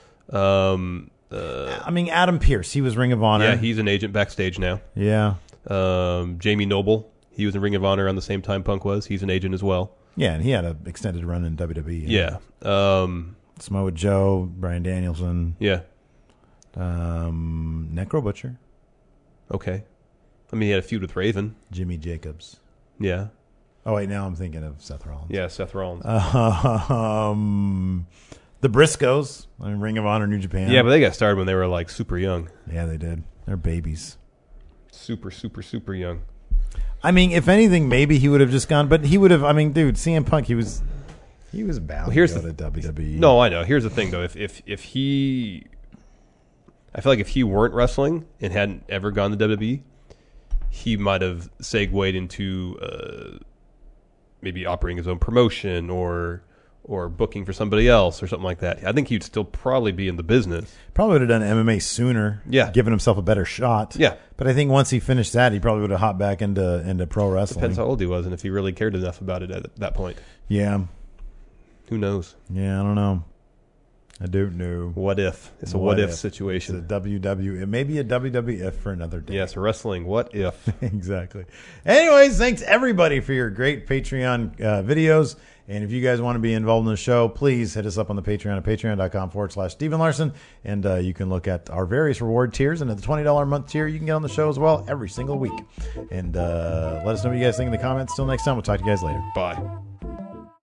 I mean, Adam Pearce, he was Ring of Honor. Yeah, he's an agent backstage now. Yeah. Jamie Noble, he was in Ring of Honor around the same time Punk was. He's an agent as well. Yeah, and he had an extended run in WWE. Yeah. Samoa Joe, Bryan Danielson. Yeah. Necro Butcher. Okay. I mean, he had a feud with Raven. Jimmy Jacobs. Yeah. Oh, wait, now I'm thinking of Seth Rollins. Yeah, Seth Rollins. The Briscoes, Ring of Honor, New Japan. Yeah, but they got started when they were like super young. Yeah, they did. They're babies. Super, super, super young. I mean, if anything, maybe he would have just gone, but he would have. I mean, dude, CM Punk, he was bound to go to WWE. No, I know. Here's the thing, though. If he, I feel like if he weren't wrestling and hadn't ever gone to WWE, he might have segued into maybe operating his own promotion or booking for somebody else or something like that. I think he'd still probably be in the business. Probably would have done MMA sooner. Yeah. Given himself a better shot. Yeah. But I think once he finished that, he probably would have hopped back into pro wrestling. Depends how old he was and if he really cared enough about it at that point. Yeah. Who knows? Yeah, I don't know. I don't know. What if? It's a what if situation. It's a WW. It may be a WWF for another day. Yes, wrestling. What if? Exactly. Anyways, thanks everybody for your great Patreon videos. And if you guys want to be involved in the show, please hit us up on the Patreon at patreon.com/Stephen Larson. And you can look at our various reward tiers. And at the $20 a month tier, you can get on the show as well every single week. And let us know what you guys think in the comments. Till next time, we'll talk to you guys later. Bye.